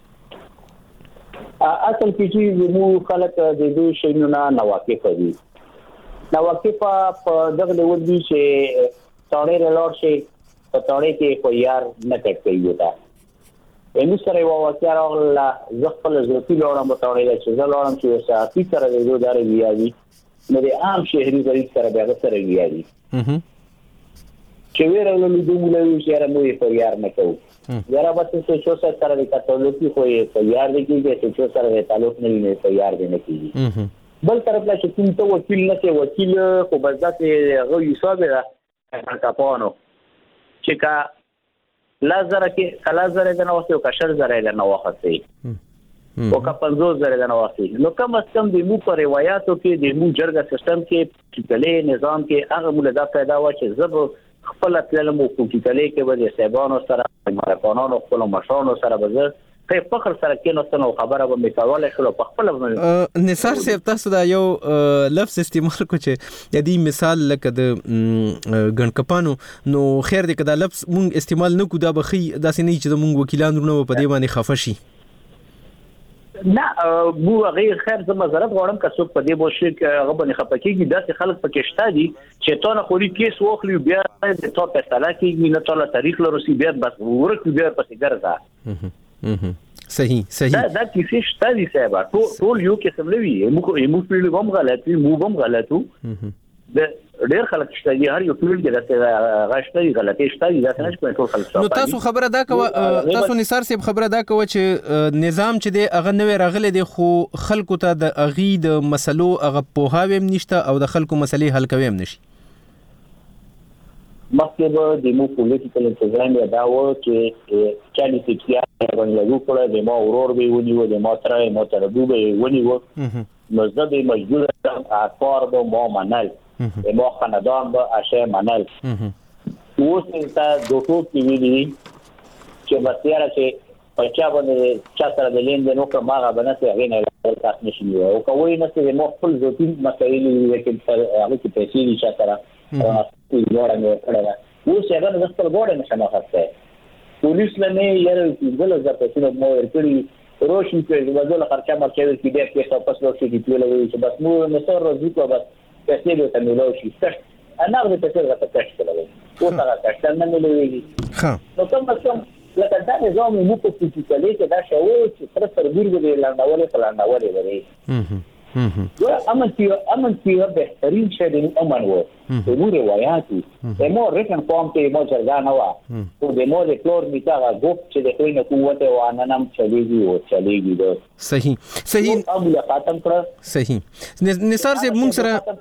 اصل کې چې موږ خلک د دې شیانو نه ناواقف دي ناواقف په دغه ډول دي چې تاړې لور شي په تاړې کې خو یار نه کټ کوي دا انو سره یو واقعا راغله زغفل زوتی لورم بتاوړی چې زه لورم چې ساتي سره د دوه داري ویاوي نو د عام شهري طریق سره بیا سره ویاوي چې ویره نو دوی موږ یې سره مو یې پر یار نه کوو یاره وته چې څو سره د تعلق کوي په یار دی کې چې څو سره د تعلق نه وي په یار دی نه کیږي بل طرف لا چې کوم ته وکیل نه کې وکیل خو بزات هغه حساب را کاپانو چې کا لازره کې کلا زره د نو وخت او کشر زره د نو وخت سي او کا پنځوس زره د نو وخت نو کم از کم د مو په روایتو کې د مو جرګه سیستم کې چې نظام کې هغه مولا پیدا و چې زب خپل تللم او کوټیکلې کې به د سیبانو سره مارکانانو خپل مشرانو سره به په فخر سره کې نو څنګه خبره به میکواله شو په خپل نثار صاحب تاسو دا یو لفظ استعمال کو چې یدي مثال لکه د غنکپانو نو خیر دې کدا لفظ مونږ استعمال نکو دا بخي داسې نه چې مونږ وکیلان رونه په دې باندې خفه شي نه مو غیر خیر زما ضرورت غواړم که څوک په دې بوشي کې هغه باندې خپکیږي داسې خلک پکې شته دي چې تونه خوري کیس وخلی بیا د تو په سلا کې نه ټول تاریخ لروسي بیا بس ورک بیا پسې ګرځا صحیح صحیح دا دا کیسې شته دي صاحب ټول ټول یو کې سملوي مو مو پیړي هم غلطي مو هم غلطو د ډېر خلک شته دي هر یو پیړي کې دا غشته غلطي شته دي دا څنګه کوي ټول خلک نو تاسو خبره دا کوه تاسو نثار صاحب خبره دا کوه چې نظام چې دی هغه نوې راغله دی خو خلکو ته د اغي د مسلو هغه په هاویم نشته او د خلکو مسلې حل کوي هم نشي مخکې به د مو پولیټیکل انتظام یا دا و چې چالي فکریا باندې وکړه د ما اورور به ونیو د ما ترې مو تر دوبه ونیو نو زه به مجبور ام اکار به ما منل د ما خاندان به اشه منل اوس ته دوټو کې ویلي چې بسیاره چې پچا باندې چا سره د لین د نو کومه هغه باندې هغه نه تاسو نشي او کوی نه چې مو خپل ځوتي مسایل لیکن هغه کې پیسې دي چې سره او ګورم یې کړل اوس هغه د خپل ګورم نشه مخته پولیس لنه یې بل ځکه چې مو ورکړي روشن کې وځل خرچه مرکز کې دې کې تاسو په څه کې ویلوي چې بس مو نه سره راځي کو بس پیسې به تملو شي څه انا غوښتل چې راته کښ کړو او تا کښ نه ملوي ها نو کوم څه لکه دا نظام مو په فزیکالي کې دا شو چې تر سرګور دی لاندولې فلاندولې وری جو امن چې امن چې بهترین شی دی امن وو د مو روایتو د مو ریټن فارم ته مو ځرګانه وا او د مو د کلور میټا غوښ چې د کوینه قوت او اننم چلیږي او چلیږي دو صحیح صحیح ابو ختم کړ صحیح نثار صاحب مونږ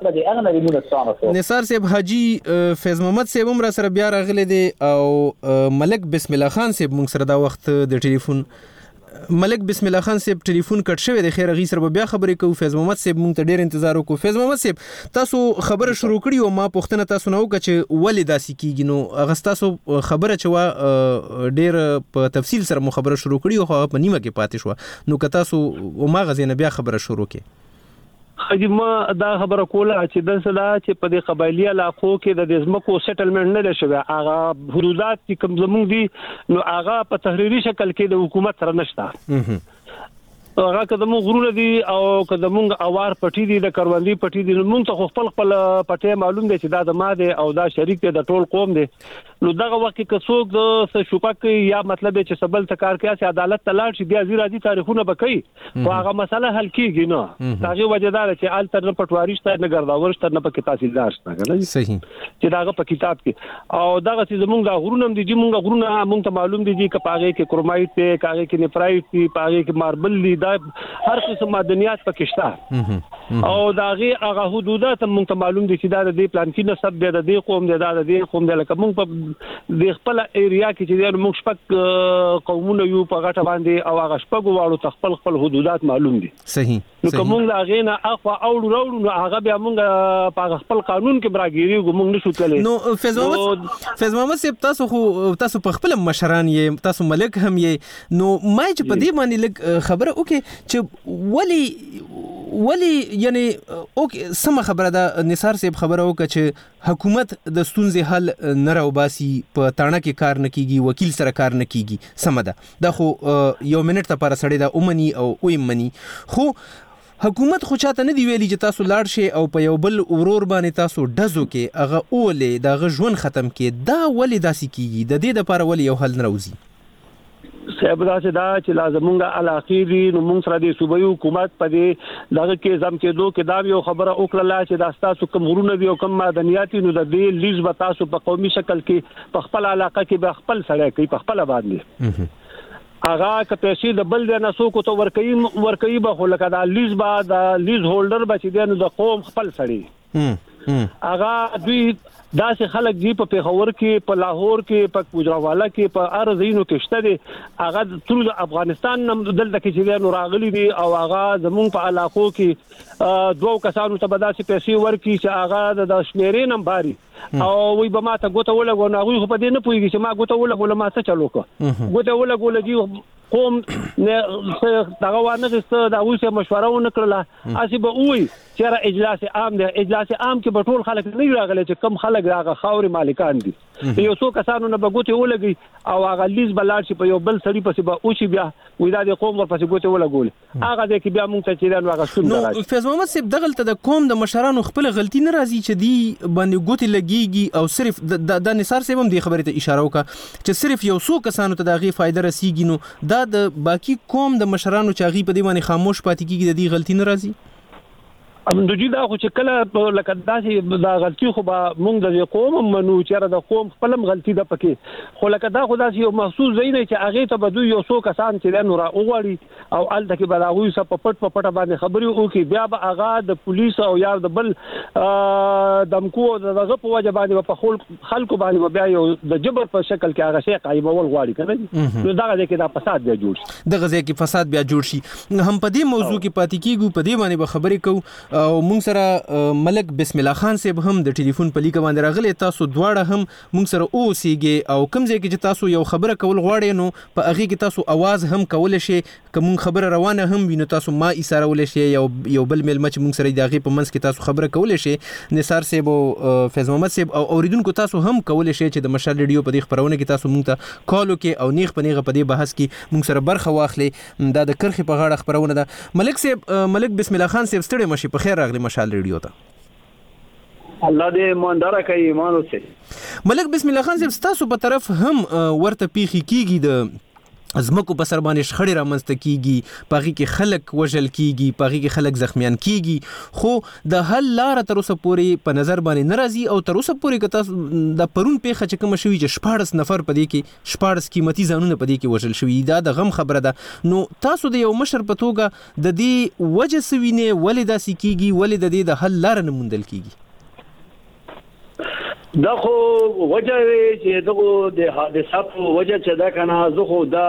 سره نثار صاحب حاجی فیض محمد صاحب هم را سره بیا راغله دي او ملک بسم الله خان صاحب مونږ سره دا وخت د ټلیفون ملک بسم الله خان صاحب ټلیفون کټ شوی د خیر غي سره بیا خبرې کوو فیض محمد صاحب مونږ ته ډیر انتظار وکړو فیض محمد صاحب تاسو خبره شروع کړی او ما پوښتنه تاسو نه وکړه چې ولې داسې کیږي نو هغه تاسو خبره چې ډیر په تفصیل سره مو خبره شروع کړی او هغه په نیمه کې پاتې شو نو که تاسو او ما غزنه بیا خبره شروع کړئ خدای ما دا خبره کوله چې د صدا چې په دې قبایلی علاقو کې د ځمکو سیټلمنټ نه شوی هغه حدودات چې کوم زموږ دي نو هغه په تحریری شکل کې د حکومت سره نشته هغه کدمو غرونه دي او کدمونګ اوار پټي دي د کروندې پټي دي مونږ ته خپل خپل پټي معلوم دي چې دا د ماده او دا شریک دي د ټول قوم دي نو دغه وخت کې څوک د شوپک یا مطلب چې سبل تکار کې چې عدالت تلاړ شي بیا زیرا دي تاریخونه بکې او هغه مسله حل کیږي نو هغه وجدار چې ال تر پټواري شته نه ګرځاور شته نه پکې تحصیلدار شته کنه صحیح چې داغه په کتاب کې او دغه چې زمونږ د غرونه دي چې مونږ غرونه مونږ ته معلوم دي چې کپاغه کې کرومایټ ته کاغه کې نفرایټ دي پاغه کې ماربل دي هر قسم معدنیات پکې شته او داغه هغه حدودات مونږ ته معلوم دي چې دا د پلان کې نسب دی د دې قوم دی دا د دې قوم دی لکه مونږ په د خپل ایریا کې چې موږ شپږ قومونه یو په غټه باندې او هغه شپږ واړو تخپل خپل حدودات معلوم دي صحیح نو کوم لا غینا اخوا اوړو وروړو نو هغه بیا موږ په خپل قانون کې براګيري موږ نشو تللی نو فیض محمد فیض محمد صاحب تاسو خو تاسو په خپل مشران یې تاسو ملک هم یې نو ما چې په دې باندې لګ خبره وکي چې ولی ولی یعنی اوکې سم خبره ده نثار صاحب خبره وکړه چې حکومت د ستونزې حل نه راوباسي په تاڼه کې کار نه کیږي وکیل سره کار نه کیږي سم ده دا خو یو منټ ته پر سړی دا اومني او اویمني خو حکومت خو چاته نه دی ویلي چې تاسو لاړ شئ او په یو بل ورور باندې تاسو ډزو کې هغه اولې دغه ژوند ختم کې دا ولې داسې کیږي د دې لپاره ولې یو حل نه راوځي خیبر دا چې لازمونګه علاقې دي نو موږ سره د صوبایي حکومت په دې دغه کې زم کېدو کې دا یو خبره وکړه چې دا تاسو کوم غرونه دي او کوم معدنیات نو د دې لیز به تاسو په قومي شکل کې په خپل علاقه کې به خپل سړی کوي په خپل باندې اغه که پیسې د بل نه سو کو تو ورکوي ورکوي به خو لکه دا لیز به د لیز هولډر به چې د قوم خپل سړی اغه دوی داسې خلک دی په پیښور کې په لاهور کې په کوجراوالا کې په ارزینو کې شته دي هغه ټول افغانستان نم دلته کې چې نو راغلي دي او هغه زمون په علاقو کې دوه کسانو ته بداسي پیسې ورکي چې هغه د شمیرې نمباري او وی به ما ته ګوته ولګو نو هغه په دې نه پويږي چې ما ګوته ولګو ما څه چلو کو ګوته ولګو لږی قوم نه دغه وانه چې دا اوسه مشوره ونکړه اسی به وای چې را اجلاس عام دی اجلاس عام کې به ټول خلک نه راغلي چې کم خلک راغه خاوري مالکان دي یو څو کسانو نه بغوته ولګي او هغه لیز بلار شي په یو بل سړي پسې به اوشي بیا وې دا قوم ورپسې ګوته ولګول هغه د کې بیا مونږ ته چې دا هغه شوم راځي نو فیض محمد صاحب دغلت د قوم د مشرانو خپل غلطي نه راځي چې دی باندې ګوته لګيږي او صرف د نثار صاحب هم د خبرې ته اشاره وکړه چې صرف یو څو کسانو ته د غي فائدہ رسیږي نو دا د باقی قوم د مشرانو چې غي په دې باندې خاموش پاتې کیږي د دې غلطي نه راځي ام د جدا خو چې کله لکه داسې دا غلطي خو به مونږ د قوم منو چې د قوم خپلم غلطي ده پکې خو لکه دا خو داسې یو محسوس زینه چې هغه ته بده یو څو کسان چې نو را اوغړي او ال تکي بلاغوي سپ پټ په پټه باندې خبري وکي بیا به هغه د پولیس او یا د بل دمکو دغه په وجه باندې په خل خلکو باندې بیا یو د جبر په شکل کې هغه شی قایمول غواړي کنه نو دا غږی کې دا فساد بیا جوړ شي د غږی کې فساد بیا جوړ شي هم په دې موضوع کې پاتې کیږو په دې باندې به خبرې کوو او مونږ سره ملک بسم الله خان صاحب هم د ټلیفون په لیک باندې راغلي تاسو دواړه هم مونږ سره اوسېږي او کوم ځای کې چې تاسو یو خبره کول غواړئ نو په هغه کې تاسو आवाज هم کول شي کوم خبره روانه هم وینو تاسو ما اشاره ول شي یو یو بل ملمه چې مونږ سره دغه په منځ کې تاسو خبره کول شي نثار صاحب او فیض محمد صاحب او اوریدونکو تاسو هم کول شي چې د مشال ریډیو په دې خبرونه کې تاسو مونږ ته کالو کې او نیغ پنیغه په دې بحث کې مونږ سره برخه واخلي دا د کرخي په غاړه خبرونه ده ملک صاحب ملک بسم الله خان صاحب ستړي مشي په خیر راغلی مشال ریډیو ته الله دې ایماندار کوي ایمان وسه ملک بسم الله خان صاحب تاسو په طرف هم ورته پیخي کیږي د ازمکو په سر باندې شخړې رامنځته کیږي پاغي کې خلک وژل کیږي پاغي کې خلک زخمیان کیږي خو د حل لار تر اوسه پورې په نظر باندې ناراضي او تر اوسه پورې کته د پرون پیخه چې کوم شوی چې شپاړس نفر پدې کې شپاړس قیمتي ځانونه پدې کې وژل شوی دا د غم خبره ده نو تاسو د یو مشر په توګه د دې وجه سوینه ولې داسې کیږي ولې د دې د حل لار نه موندل کیږي دا خو وجه چې دغه د حادثات وجه چې دا کنه زه خو دا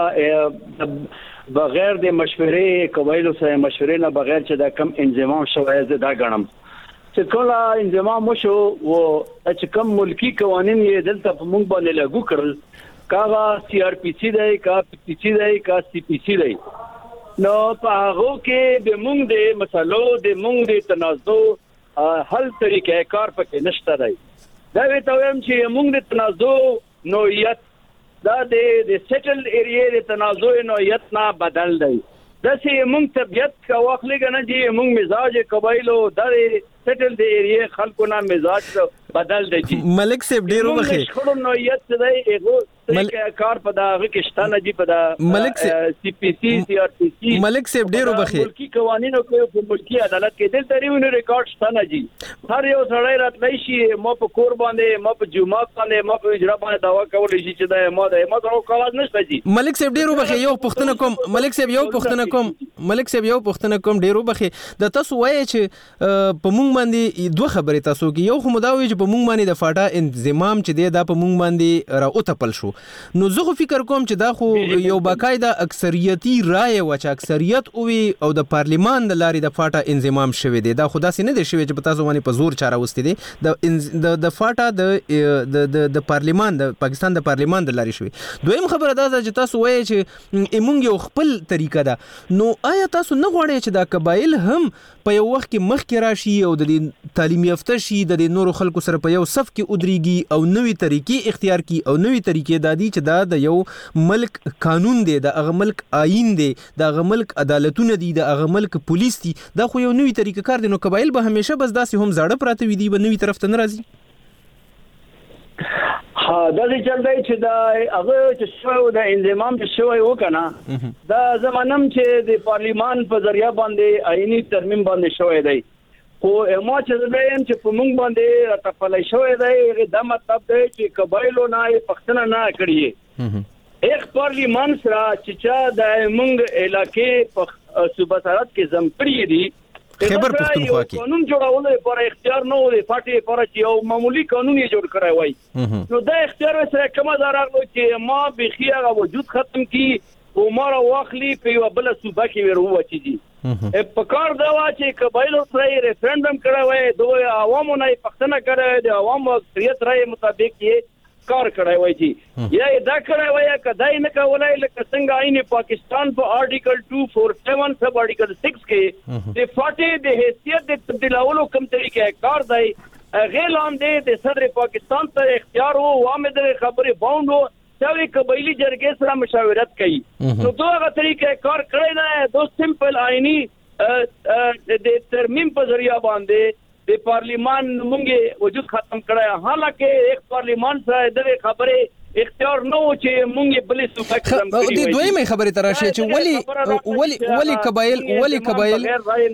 بغیر د مشورې کویلو سره مشورې نه بغیر چې دا کم انضمام شوی زه دا غنم چې کله انضمام وشو او چې کم ملکی قوانين یې دلته په مونږ باندې لاګو کړل کاغه سی آر پی سی دی کا پی سی دی کا سی پی سی دی نو په هغه کې د مونږ د مسلو د مونږ د تنازع حل طریقې کار پکې نشته دی دا وی ته هم چې موږ د تنازع نوعیت دا د سیټل ایریا د تنازع نوعیت نه بدل دی دا چې موږ طبيعت کا واخلې کنه چې موږ مزاج قبایلو د سیټل د ایریا خلکو نه مزاج بدل دی ملک صاحب ډیرو بخیر خړو نوعیت دی ایغو کار په دغه کې شتانه دی په د ملک سی پی سی سی آر پی سی ملک صاحب ډیرو بخیر ملکی قوانینو کې په ملکی عدالت کې دل تریونه ریکارډ شتانه دی هر یو سړی راتلای شي مو په کور باندې مو په جمعه باندې مو په اجرا باندې داوا کولای شي چې دا مو د مو درو کاواز نشته دي ملک صاحب ډیرو بخیر یو پښتنه کوم ملک صاحب یو پښتنه کوم ملک صاحب یو پښتنه کوم ډیرو بخیر د تاسو وایي چې په مونږ باندې دوه خبرې تاسو کې یو خو مداوي چې په مونږ باندې د فاټا انضمام چې دی دا په مونږ باندې را اوتپل شو نو زه فکر کوم چې دا خو یو باقاعده اکثریتي رائے و چې اکثریت او او د پارلیمان د لارې د فاټا انضمام شوی دی دا خدا سي نه دی شوی چې په تاسو باندې په زور چاره وستي دي د د فاټا د د د پارلیمان د پاکستان د پارلیمان د لارې شوی دویم خبره دا چې تاسو وایي چې ایمونګ یو خپل طریقه ده نو آیا تاسو نه غواړئ چې دا قبایل هم په یو وخت کې مخ کې راشي او د تعلیم یافته شي د نورو خلکو سره په یو صف کې ودرېږي او نوې طریقې اختیار کړي او نوې طریقې دادي چې دا د یو ملک قانون دی د هغه ملک آئین دی د هغه ملک عدالتونه دي د هغه ملک پولیس دي دا خو یو نوې طریقه کار دی نو قبایل به همیشه بس داسې هم زړه پراته وي دي به نوې طرف ته نه راځي ها دا چې چل دی چې دا هغه چې شوی د انضمام چې شوی وکنه دا زمانم چې د پارلیمان په ذریعہ باندې آئینی ترمیم باندې شوی دی خو ما چې زبېم چې په موږ باندې راټپلای شوی دی دا مطلب دی چې قبایلو نه پښتنه نه کړی ایک پارلیمان سره چې چا د موږ علاقې په صوبه سرحد کې زم کړی دي خبر پښتونخوا کې قانون جوړول لپاره اختیار نه ولې فاټي لپاره چې یو معمولی قانون یې جوړ کړی وای نو دا اختیار سره کومه دراغلو چې ما بخي هغه وجود ختم کی او مار واخلي په یو بل صوبه کې ورو وچی دي په کار دا وا چې قبایلو سره ریفرندم کړی وای دوی عوامو نه پښتنه کړی د عوامو اکثریت رائے مطابق یې کار کړی وای چې یا دا کړی وای کدای نه کولای لکه څنګه آئین پاکستان په آرټیکل two forty-seven سب آرټیکل six کې د فاټي د حیثیت د تبدیلولو کوم طریقې کار دی غیلان دی د صدر پاکستان ته اختیار وو وامد خبره باوند وو چې قبایلی جرګې سره مشاورت کوي نو دوه طریقې کار کړی نه دو سمپل آئینی د ترمیم په ذریعہ باندې د پارلیمان موږ وجود ختم کړی حالکه ایک پارلیمان سره د خبره اختیار نو چې موږ بلې صوبه کې د دویمه خبره تراشي چې ولی ولی ولی قبایل ولی قبایل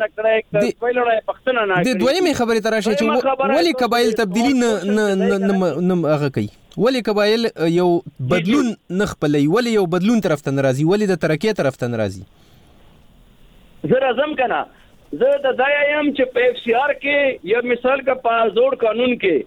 د دویمه خبره تراشي چې ولی قبایل تبدیلی نه نه هغه کوي ولی قبایل یو بدلون نخپلې ولی یو بدلون طرف ته ناراضي ولی د ترقی طرف ته ناراضي زه راځم کنه زه د دایم چې په اف سی آر کې یو مثال کا پازوړ قانون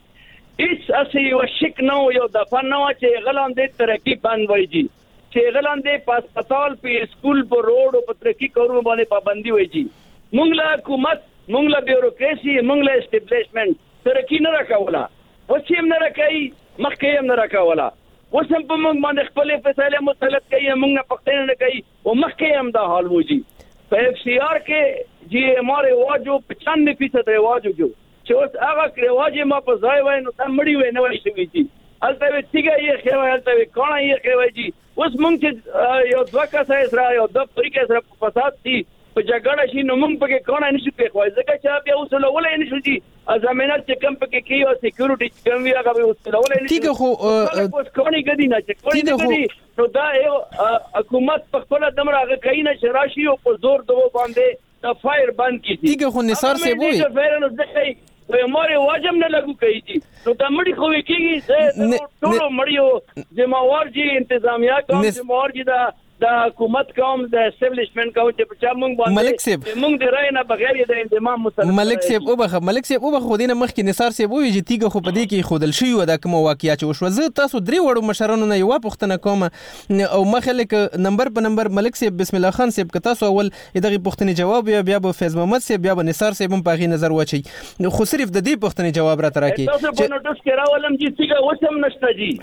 کې هیڅ اسی یو شک نه یو د فن نه چې غلاندې ترقی باندې وایي چې غلاندې پاسپټال په سکول په روډ او په ترقی کورو باندې پابندي وایي مونږ له حکومت مونږ له بیوروکراسي مونږ له اسټابلیشمنت ترقی نه راکولا وسیم نه راکای مخکې هم نه راکولا وسم په مونږ باندې خپل فیصله مسلط کوي مونږ نه پښتنه نه کوي او مخکې هم دا حال وږي په اف سی آر کې جی ہمارے رواج جو پچانوے فیصد رواج جو چې هغه رواج ما په ځای وای نو تم مړی وای نه وای شوی دي البته تیګه یې خوای البته کونه یې خوای دي اوس مونږ چې یو دوه کسه سره یو د پریکه سره په فساد دي په جګړه شي نو مونږ پکې کونه نشو کوي ځکه چې بیا اوس له ولې نشو دي ضمانت چې کم پکې کیو سکیورټي کم وی هغه اوس له ولې نشو تیګه خو اوس کونه غدي نه چې کونه غدي نو دا یو حکومت په خپل دمر هغه کین شراشي او په زور دوه باندې د فایر بند کی دي تیګه خو نثار سی وای فیرنو ځکه وای موري واجب نه لګو کوي دي نو دا مړی خو کیږي ټول مړیو ذمہوار جی انتظامیه کوم ذمہوار جی دا د حکومت کوم د اسټابلیشمنت کوم چې په چا مونږ باندې ملک صاحب مونږ د رای نه بغیر د انضمام مسلط ملک صاحب او بخ ملک صاحب او بخ خو دینه مخکې نثار صاحب وایي چې تیګه خو په دې کې خودل شي و دا کوم واقعیا چې وشو زه تاسو درې وړو مشرانو نه یو پښتنه کوم او مخلک نمبر په نمبر ملک صاحب بسم الله خان صاحب که تاسو اول دغه پښتني جواب بیا به فیض محمد صاحب بیا به نثار صاحب په غي نظر واچي خو صرف د دې پښتني جواب را تراکي تاسو په نوټس کې راولم چې تیګه وسم نشته جی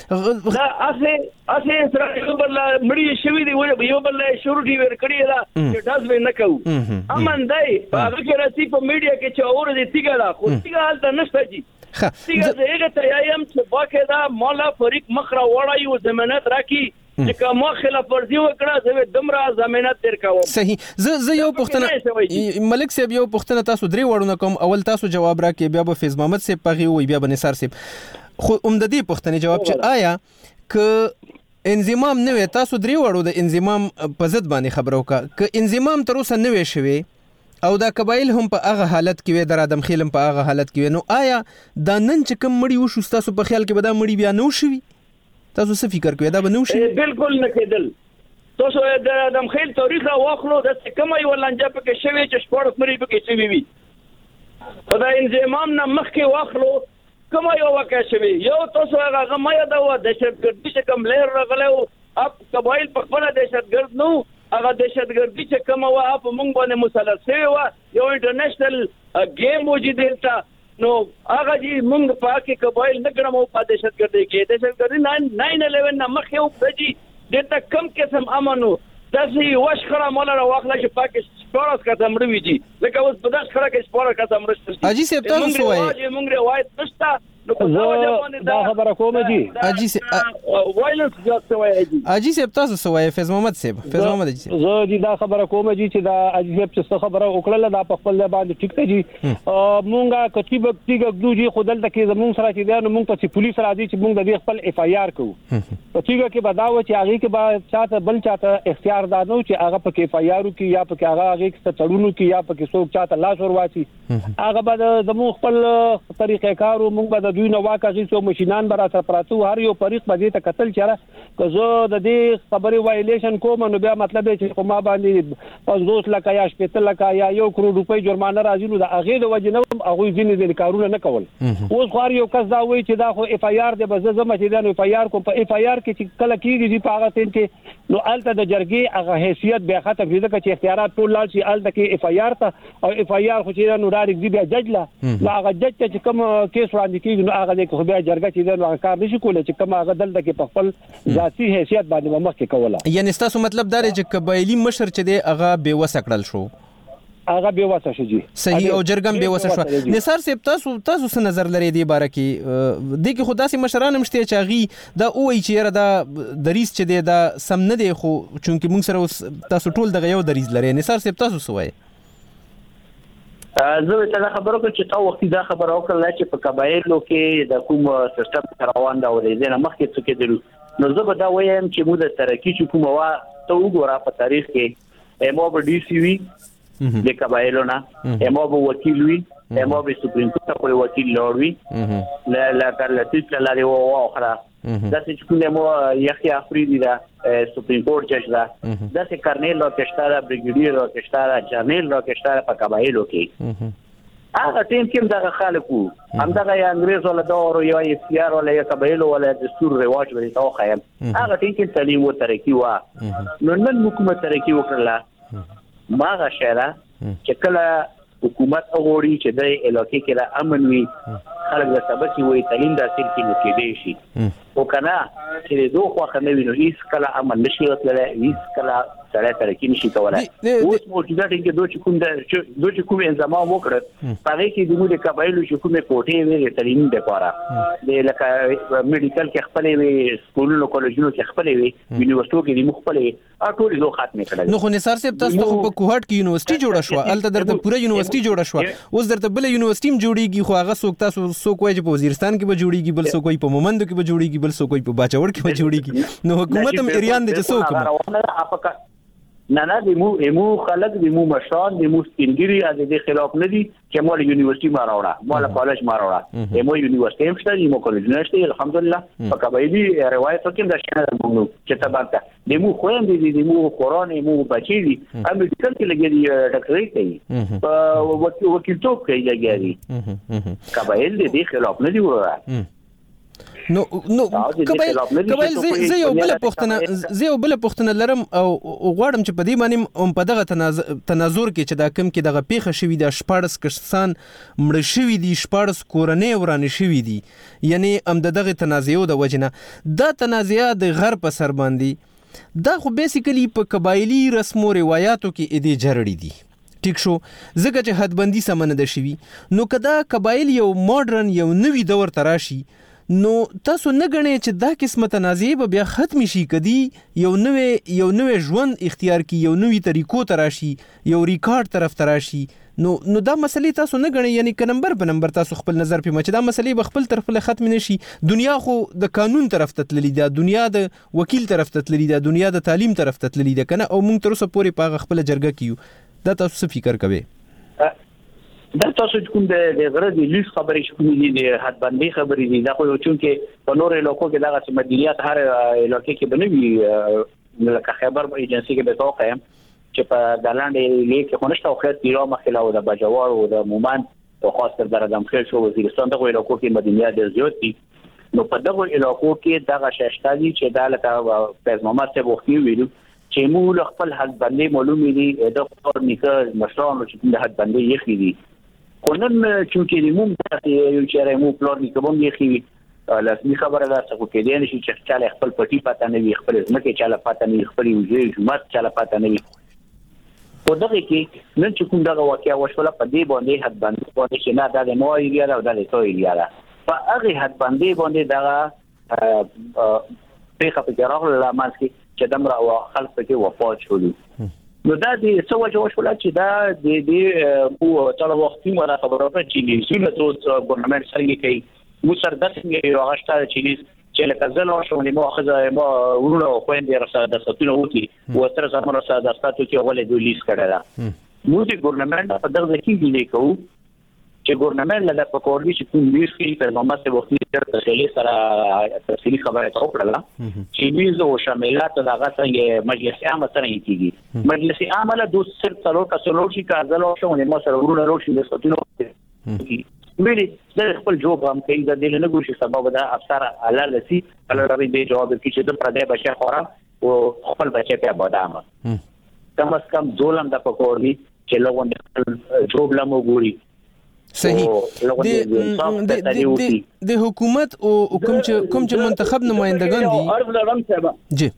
ها دا اسه اسه سره بل مړی شوی دی یو بل شروع ور کړی دا چې داس به نه کوو امن دی هغه کې راځي په میډیا کې چې اور دې تیګه لا خو تیګه حالت نشته جی تیګه زه ته یم چې باقاعده مولا فریق مخره وړایو ضمانت راکې چې کوم خلاف ورزي وکړه زه دمره ضمانت درکاوم صحیح زه زه یو پښتنه ملک صاحب یو پښتنه تاسو درې وړونه کوم اول تاسو جواب راکې بیا به فیض محمد صاحب پغي وي بیا به نثار صاحب خو عمددي پښتنه جواب چې آیا ک انضمام نه وي تاسو درې وړو د انضمام په ضد باندې خبرو کا ک انضمام تر اوسه نه وي شوی او دا قبایل هم په هغه حالت کې وي در ادم خیلم په هغه حالت کې وي نو آیا دا نن چې کوم مړی وشو تاسو په خیال کې به دا مړی بیا نه وشي تاسو څه فکر کوئ دا به نه وشي بالکل نه کېدل تاسو د ادم خیل تاریخ واخلو د کومه یو لنجه پکې شوی چې شپږ مړی پکې شوی وي په دا انضمام نه مخکې واخلو کومه یو واقع شوی یو تاسو هغه ما یاد و د دهشتګردي چې کوم لیر راغلو اپ قبایل په خپل دهشتګرد نو هغه دهشتګردي چې کوم و اپ مونږ باندې مسلط شوی و یو انټرنیشنل گیم موجود دلته نو هغه جی مونږ پاکي قبایل نه ګرمو په دهشتګردي کې دهشتګردي nine eleven نه مخ یو بجې دته کم قسم امنو داسې وشخره مولا راوخله چې پاکستان سپورت کا تمړوي دي لکه اوس په داس خره کې سپورت کا تمړشت اجي سپ تاسو وایي چې موږ روایت نشته دا خبره کوم جی اجي سي وایلنس زیات شوی دی اجي سي تاسو سوای فیض محمد صاحب فیض محمد جی زه دي دا خبره کوم جی چې دا اجي صاحب چې خبره وکړه دا په خپل باندې ټیک ته جی مونږه کتیب کتیګ دوی خدل تکي زمون سره چې دا مونږ ته پولیس راځي چې مونږ د خپل اف آی آر کوو په تیګه کې بداو چې هغه کې به چاته بل چاته اختیار دانو چې هغه په اف آی آر کې یا په هغه هغه کې تړونو کې یا په څوک چاته لاس ورواچي هغه به زمو خپل طریقې کارو مونږ به د دوی نو واکه سو ماشينان برا سره پراتو هر یو طریق به دې ته قتل چره که زه د دې خبرې وایلیشن کوم نو بیا مطلب دی چې کومه باندې پنځوس لک یا شپږ لک یا یو کروڑ روپۍ جرمانه راځي نو د هغه د وجه نه هغه ځینې د کارونه نه کول اوس خو یو کس دا وایي چې دا خو اف آی آر د بزه زما چې دا اف آی آر کو په اف آی آر کې چې کله کېږي چې په هغه تین کې نو الته د جرګې هغه حیثیت بیا ختم کیږي چې اختیارات ټول لال شي الته کې اف آی آر ته او اف آی آر خو چې نو راځي دی بیا جج لا نو هغه جج چې کوم کیس وړاندې کیږي نو هغه کې خو بیا جرګه چې دا کار نشي کولای چې کوم هغه دلته کې په خپل ذاتي حیثیت باندې مخ کې کوله یعنی تاسو مطلب دا چې قبایلی مشر چې دی هغه بے وسه کړل شو هغه به واسه شي صحیح او جرګم به واسه شو نثار صاحب تاسو تاسو څه نظر لري دی باره کې د کې خدا سي مشران مشته چاغي دا اوې چې را دا دریس چې دی دا سم نه دی خو چونکه موږ سره تاسو ټول دغه یو دریس لري نثار صاحب تاسو سوای زه ته خبرو کوم چې تا وخت دا خبره وکړه چې په قبایلو کې د کوم سیستم روان دا ولې نه مخکې څه کېدل نو زه به دا وایم چې موږ د ترقی چې کومه وا ته وګوره په تاریخ کې امو به ډي سی وی د قبایلو نه امو به وکیل وی امو به سپریم کورټ په وکیل لوړ وی لا لا تر لټیټ لاري او اخره دا چې کومه مو یحیی افریدی دا سپریم کورټ جج دا دا چې کرنیل او کشتاره بریګیډیر او کشتاره جنرال او کشتاره په قبایلو کې هغه ټیم کې دغه خلکو همدغه یا انګريز ولا دور یا اختیار ولا یا قبایلو ولا دستور رواج ورته تاو خیم هغه ټیم کې تعلیم او ترقی وا نو نن حکومت ترقی وکړه ما غشره چې کله حکومت وګوري چې د علاقې کې د امن وي خلک د سبق وي تعلیم د حاصل کې نو کې دی شي او کنه چې دوه خو خنوي نو هیڅ کله امن نشي وتلای هیڅ کله سره ترقی نشي کولای اوس موجوده دي چې دوه کوم د دوه کوم انځما وکړه هغه کې د موږ قبایلو چې کومه کوټې وي تعلیم لپاره د لکه میډیکل کې خپل وي سکولونو کالجونو کې خپل وي یونیورسيټو کې مخبل وي اټول زو خاتمه کړل نو خو نثار صاحب تاسو په کوهټ کې یونیورسيټي جوړه شو الته درته پوره یونیورسيټي جوړه شو اوس درته بل یونیورسيټي م جوړیږي خو هغه څوک تاسو څوک وایي چې په وزیرستان کې به جوړیږي بل څوک وایي په مومندو کې به جوړیږي بل څوک وایي په باچاور کې به جوړیږي نو حکومت هم اریان دي چې څوک نه نه د مو مو خلک د مو مشران د مو سپینګری از دې خلاف نه دي چې مول یونیورسيټي ما راوړه مول کالج ما راوړه مو یونیورسيټي هم شته مو کالج نه شته الحمدلله په قبایلی روایت کې د شنه مونږ چې تبارته د مو خويندې دي د مو قران مو بچی دي هم د کل کې لګي ډاکټري کوي په وکیل توپ کوي لګي قبایل دې خلاف نه دي وره نو نو قبایل قبایل زه یو بل پښتنه زه یو بل پښتنه لرم او غواړم چې په دې باندې په دغه تناظر کې چې دا کم کې دغه پیښه شوې د شپارس کسان مړ شوي دي شپارس کورنۍ ورانه شوي دي یعنی ام دغه تنازعو د وجنه دا تنازع د غرب په سر باندې دا خو بیسیکلی په قبایلی رسم او روایتو کې اې دي جوړې دي ټیک شو زګه چې حدبندي سمنه ده شوی نو کدا قبایل یو ماډرن یو نوی دور تراشي نو تاسو نه غنئ چې دا قسمه تنازع به بیا ختم شي کدي یو نوې یو نوې ژوند اختیار کی یو نوې طریقو تراشي یو ریکارډ طرف تراشي نو نو دا مسلې تاسو نه غنئ یعنی ک نمبر په نمبر تاسو خپل نظر په مچ دا مسلې به خپل طرف له ختم نشي دنیا خو د قانون طرف ته تللی ده دنیا د وکیل طرف ته تللی ده دنیا د تعلیم طرف ته تللی ده کنه او موږ تر اوسه پورې په خپل جرګه کیو دا تاسو څه فکر کوئ دا تاسو کوم د غره د لیس خبرې شوې دي د حدبندي خبرې دي دا خو چې په نور علاقو کې دغه مدیریت هر علاقې کې بنوي لکه خبر ایجنسی کې به توقع چې په دلاندې لیک خو نشته خو ایران مخاله او د بجوار او د مومند او خاص تر درجه مخکې شو وزیرستان دغه علاقو کې مدیریت ډېر زیات دي نو په دغه علاقو کې دغه شاشتالي چې د لکه فیض محمد صاحب وختي ویلو چې موږ خپل حدبندي معلومې دي د خپل نیکه مشران چې د حدبندي یې خېدي قانون چې موږ د یو چیرې مو پلان کوم یې خېوي لازمي خبره ده چې کې دي چې چاله خپل پټي پاتې نه وي خپل ځمکه چاله پاتې نه وي خپل وجې جمعه چاله پاتې نه وي په دغه کې نن چې کوم دغه واقعیا وشوله په دې باندې حدبندي باندې چې نه د نو ایریا او د لیتو ایریا په هغه حد باندې باندې دا پیخه په راغله لامل کې چې دمر او خلک کې وفات شول نو دا د څه وجه وشول چې دا د دې او تر وختي مره خبره ده چې نیوزیلند د ګورنمنت سره کوي مو سره د څنګه یو غشتاره چې چې لکه ځل او شو نیمه اخذ ما ورونه خويندې رساله د ستونو وتی او تر زموږ سره د ستاتو کې ولې د لیست کړه نو د ګورنمنت په دغه کې دی لیکو چې ګورنمنت له پکوري چې کوم لیست کې په نومه څه وختي تر تفصیلی سره تفصیلی خبره ته وکړه چې لیست او شاملات دغه څنګه مجلس عام سره کیږي مجلس عام له دوه سر څلور کسلور شي کارځل او شو نیمه سره ورونه روشي د ستونو ملي د خپل جواب هم کوي د دې نه ګوشي سبب دا افسر اعلی لسی کله به جواب کوي چې د پردې بچي خورا او خپل بچي په بادامه کم از کم ظلم د پکوري چې لوګون جواب لمو ګوري صحیح د د حکومت او کوم چې کوم چې منتخب نمائندگان دي عرض لرم صاحب جی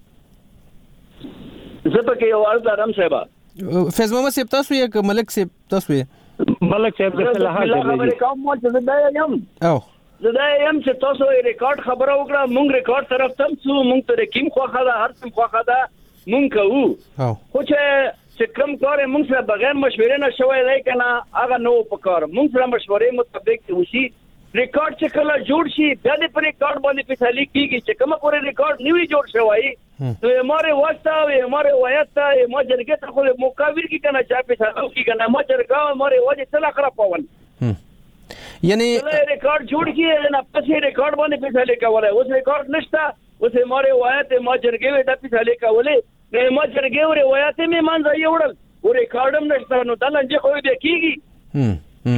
زپکه یو عرض لرم صاحب فیض محمد صاحب تاسو یا ملک صاحب تاسو ملک صاحب د صلاحات دی کوم چې دا یم او زدا یم چې تاسو ریکارډ خبره وکړه مونږ ریکارډ طرف تم څو مونږ ته کیم خوخه ده هر څه خوخه ده مونږ کوو خو چې چې کوم کار مونږ سره بغیر مشورې نه شوی دی کنه هغه نو پکار مونږ سره مشورې مطابق وشي ریکارډ چې کله جوړ شي بیا د پر ریکارډ باندې فیصله کیږي چې کومه پورې ریکارډ نیوي جوړ شوی نو یماره واسطه او یماره وایسته ما جرګه ته خو مقابل کی کنه چا په تاسو کی کنه ما جرګه ماره وجه تل خراب پول یعنی ریکارډ جوړ کی نه پسې ریکارډ باندې فیصله کوله اوس ریکارډ نشته اوس ماره وایته ما جرګه د فیصله کوله نه ما جرګه او وایته می مانځه یوړل او ریکارډم نشته نو دلته خو دې کیږي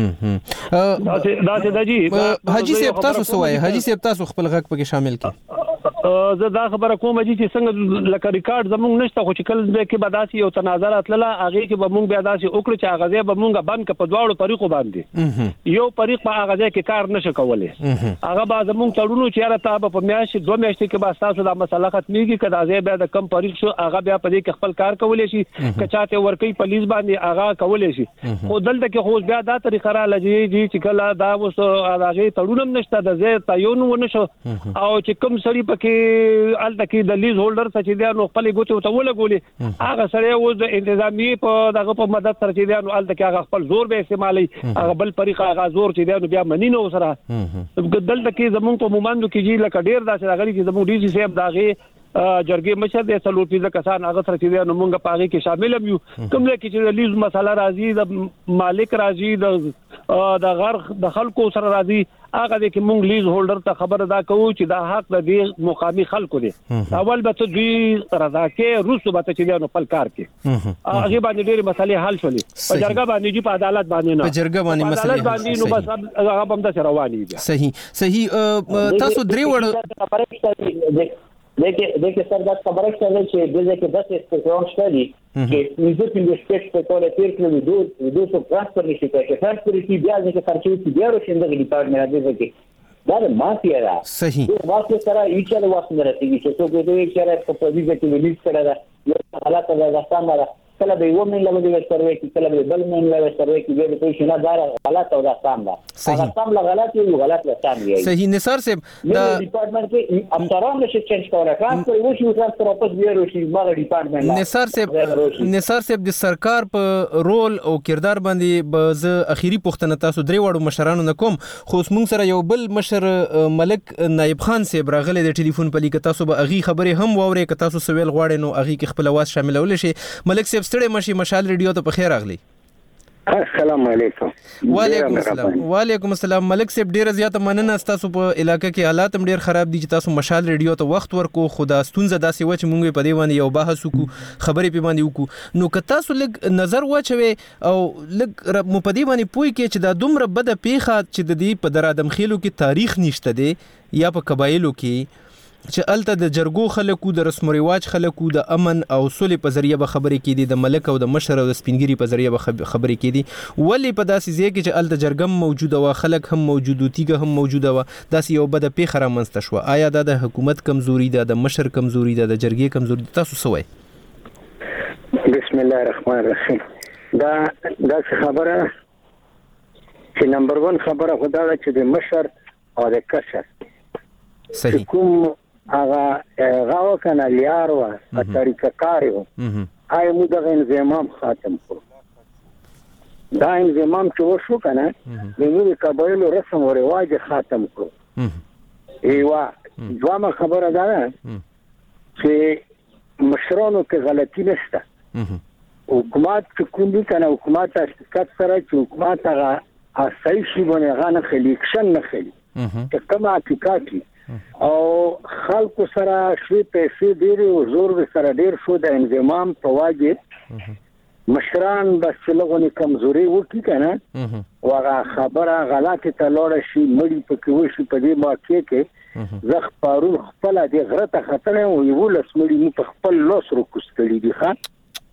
دا دا دا جی حاجی صاحب تاسو سوای حاجی صاحب تاسو خپل غږ پکې شامل کړئ زه دا خبره کوم چې څنګه لکه ریکارډ زمونږ نشته خو چې کله به کې بداسي او تناظر اتلله هغه کې به مونږ بیا داسي وکړو چې هغه به مونږ بند ک په دواړو طریقو باندې یو طریق په هغه کې کار نشه کولای هغه به زمونږ تړونو چې را ته په میاشت دوه میاشتې کې به تاسو دا مسله ختميږي کله ځای بیا د کم طریق شو هغه بیا په دې کې خپل کار کولای شي کچاته ورکی پولیس باندې هغه کولای شي خو دلته کې خو بیا دا طریقه را لږی چې کله دا وس هغه تړونم نشته د ځای تایون ونشو او چې کوم سړي پکې الته کې د لیز هولډر چې دی نو خپل ګوتو ته ولګولې هغه سره اوس د انتظامی په دغه په مدد سره چې دی نو الته کې هغه خپل زور به استعمالي هغه بل طریقه هغه زور چې دی نو بیا منی نو سره دلته کې زمونږ په مومندو کې جی لکه ډیر داسې راغلي چې زمونږ ډي سي صاحب داغه جرګې مشر د څلور پیځه کسان هغه سره چې نو موږ په هغه کې شامل یو کوم لکه چې لیز مسله راځي د مالک راځي د د غرخ د خلکو سره راځي هغه د کې موږ لیز هولډر ته خبر ادا کوو چې دا حق د دې مقامي خلکو دی اول به ته دوی رضا کې روسو به چې نو خپل کار کې هغه باندې ډېر مسلې حل شولې په جرګه باندې چې په عدالت باندې نه په جرګه باندې مسلې باندې نو بس هغه هم د رواني دي صحیح صحیح تاسو درې وړ دیکھیں دیکھیں سر دا خبره کوي چې دغه کې داسې استقرار شته دي چې موږ په سپیټ په کوله تیر کړو دوه دوه څو ترانسفر نشي کېږي ترانسفر کې بیا ځکه خرچې چې بیا روشنده ډیپارټمنټ دی چې دا د مافیا ده صحیح دا مافیا سره یو څه د واسطه راځي چې څو به دوی چې په پوزیشن کې ویل سره دا یو حالت د ځان کله به یو من له دې سروي کې کله به بل من له سروي کې به کوئی شنه دار غلط او دا سم ده هغه سم له غلط یو غلط له سم دی صحیح نثار صاحب دا ډیپارټمنټ کې افسران نشي چینج کولای ترانسفر وشي ترانسفر واپس بیا وشي ماغه ډیپارټمنټ نثار صاحب نثار صاحب د سرکار په رول او کردار باندې بز اخیری پښتنه تاسو درې وړو مشرانو نه کوم خو موږ سره یو بل مشر ملک نائب خان صاحب راغله د ټلیفون په لیک تاسو به اغي خبره هم ووري ک تاسو سویل غواړئ نو اغي کې خپل आवाज شاملول شي ملک صاحب ستړي مشي مشال ریډیو ته په خیر راغلی السلام علیکم وعلیکم السلام وعلیکم السلام ملک صاحب ډیر زیاته مننه تاسو په علاقې کې حالات هم ډیر خراب دي چې تاسو مشال ریډیو ته وخت ورکو خدا ستونزه داسې و چې مونږ په دی باندې یو بحث وکړو خبرې په باندې وکړو نو که تاسو لږ نظر واچوي او لږ مو په دی باندې پوي کې چې دا دومره بده پیښه چې د دې په درادم خېلو کې تاریخ نشته دی یا په قبایلو کې چې الته د جرګو خلکو د رسم او رواج خلکو د امن او صلح په ذریعہ به خبرې کېدي د ملک او د مشر او د سپینګری په ذریعہ به خبرې کېدي ولی په داسې ځای کې چې الته جرګم موجوده و خلک هم موجود و تیګه هم موجوده و داسې یو بده پیښه رامنځته شوه آیا دا د حکومت کمزوري ده د مشر کمزوري ده د جرګې کمزوري ده تاسو څه وایي بسم الله الرحمن الرحیم دا دا خبره چې نمبر ون خبره خدای چې د مشر او د کشر صحیح کوم هغه غاو کنه لیار و په طریقه کار و آی مو د انضمام خاتم کړ دا انضمام چې وشو کنه د نوې قبایلو رسم او رواج ختم کړ ایوا دوامه خبره ده چې مشرانو کې غلطی نشته حکومت چې کوم دي کنه حکومت حقیقت سره چې حکومت هغه اصلي شی باندې غانه خلیکشن نه خلی چې کومه حقیقت او خلکو سره شوي پیسې ډېر او زور سره ډېر شو د انضمام په واجب مشران بس لغونی کمزوري وکي کنه واغه خبره غلطه ته لوړ شي مړی پکې وشي په دې موقع کې زخ پارون خپل د غرته خطر او یو لس مړی مو په خپل لاس رو کوستلی دي ښه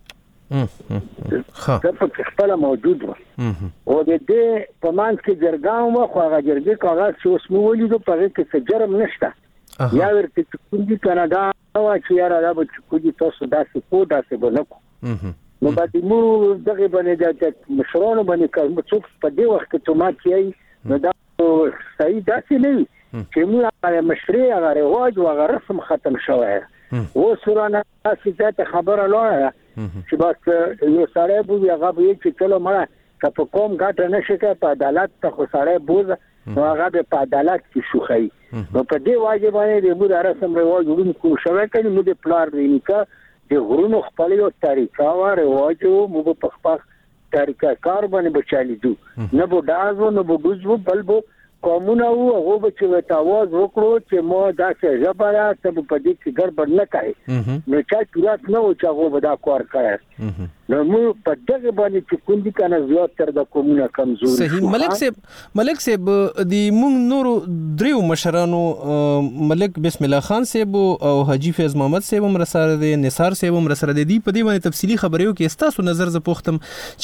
ها دا په خپل موجود و او د دې په مان کې جرګاو مو خو هغه جرګې کاغذ چې اوس مو ولیدو په کې څه جرم نشته یا ورته کوم دي کاناډا او چې یاره دا به کوم دي تاسو داسې کو داسې بنکو نو باندې مو دغه باندې د مشرانو باندې کوم څوک په دې وخت کې ته ماته نو دا صحیح داسې نه چې موږ هغه مشري هغه رواج او هغه رسم ختم شوی و سورانه چې ته خبره لاره چې بس یو سړی بو هغه به چې کله مړه که په کوم ګټه نشي کې په عدالت ته خو سړی بوز نو هغه به په عدالت کې شوخی نو په دې واجب باندې موږ رسم رواج ورونکو شوی کړي موږ د پلار دینکا د غرونو خپل یو طریقه او رواج او موږ په خپل طریقه کار باندې بچالي دو نه بو دازو نه بو دوزو بلبو قانون او هغه به چې تاواز وکړو چې مو دا څه جبره سب په دې کې ګډوډ نه کوي نو چې جرات نه و چې هغه به دا کار کوي نو مو په دغه باندې چې کوم دي کنه زیات تر د کومونه کمزوري صحیح ملک صاحب ملک صاحب د مونږ نورو دریو مشرانو ملک بسم الله خان صاحب او حاجی فیض محمد صاحب هم رسره دي نثار صاحب هم رسره دي په دې باندې تفصیلی خبرې وکي تاسو نظر ز پوښتم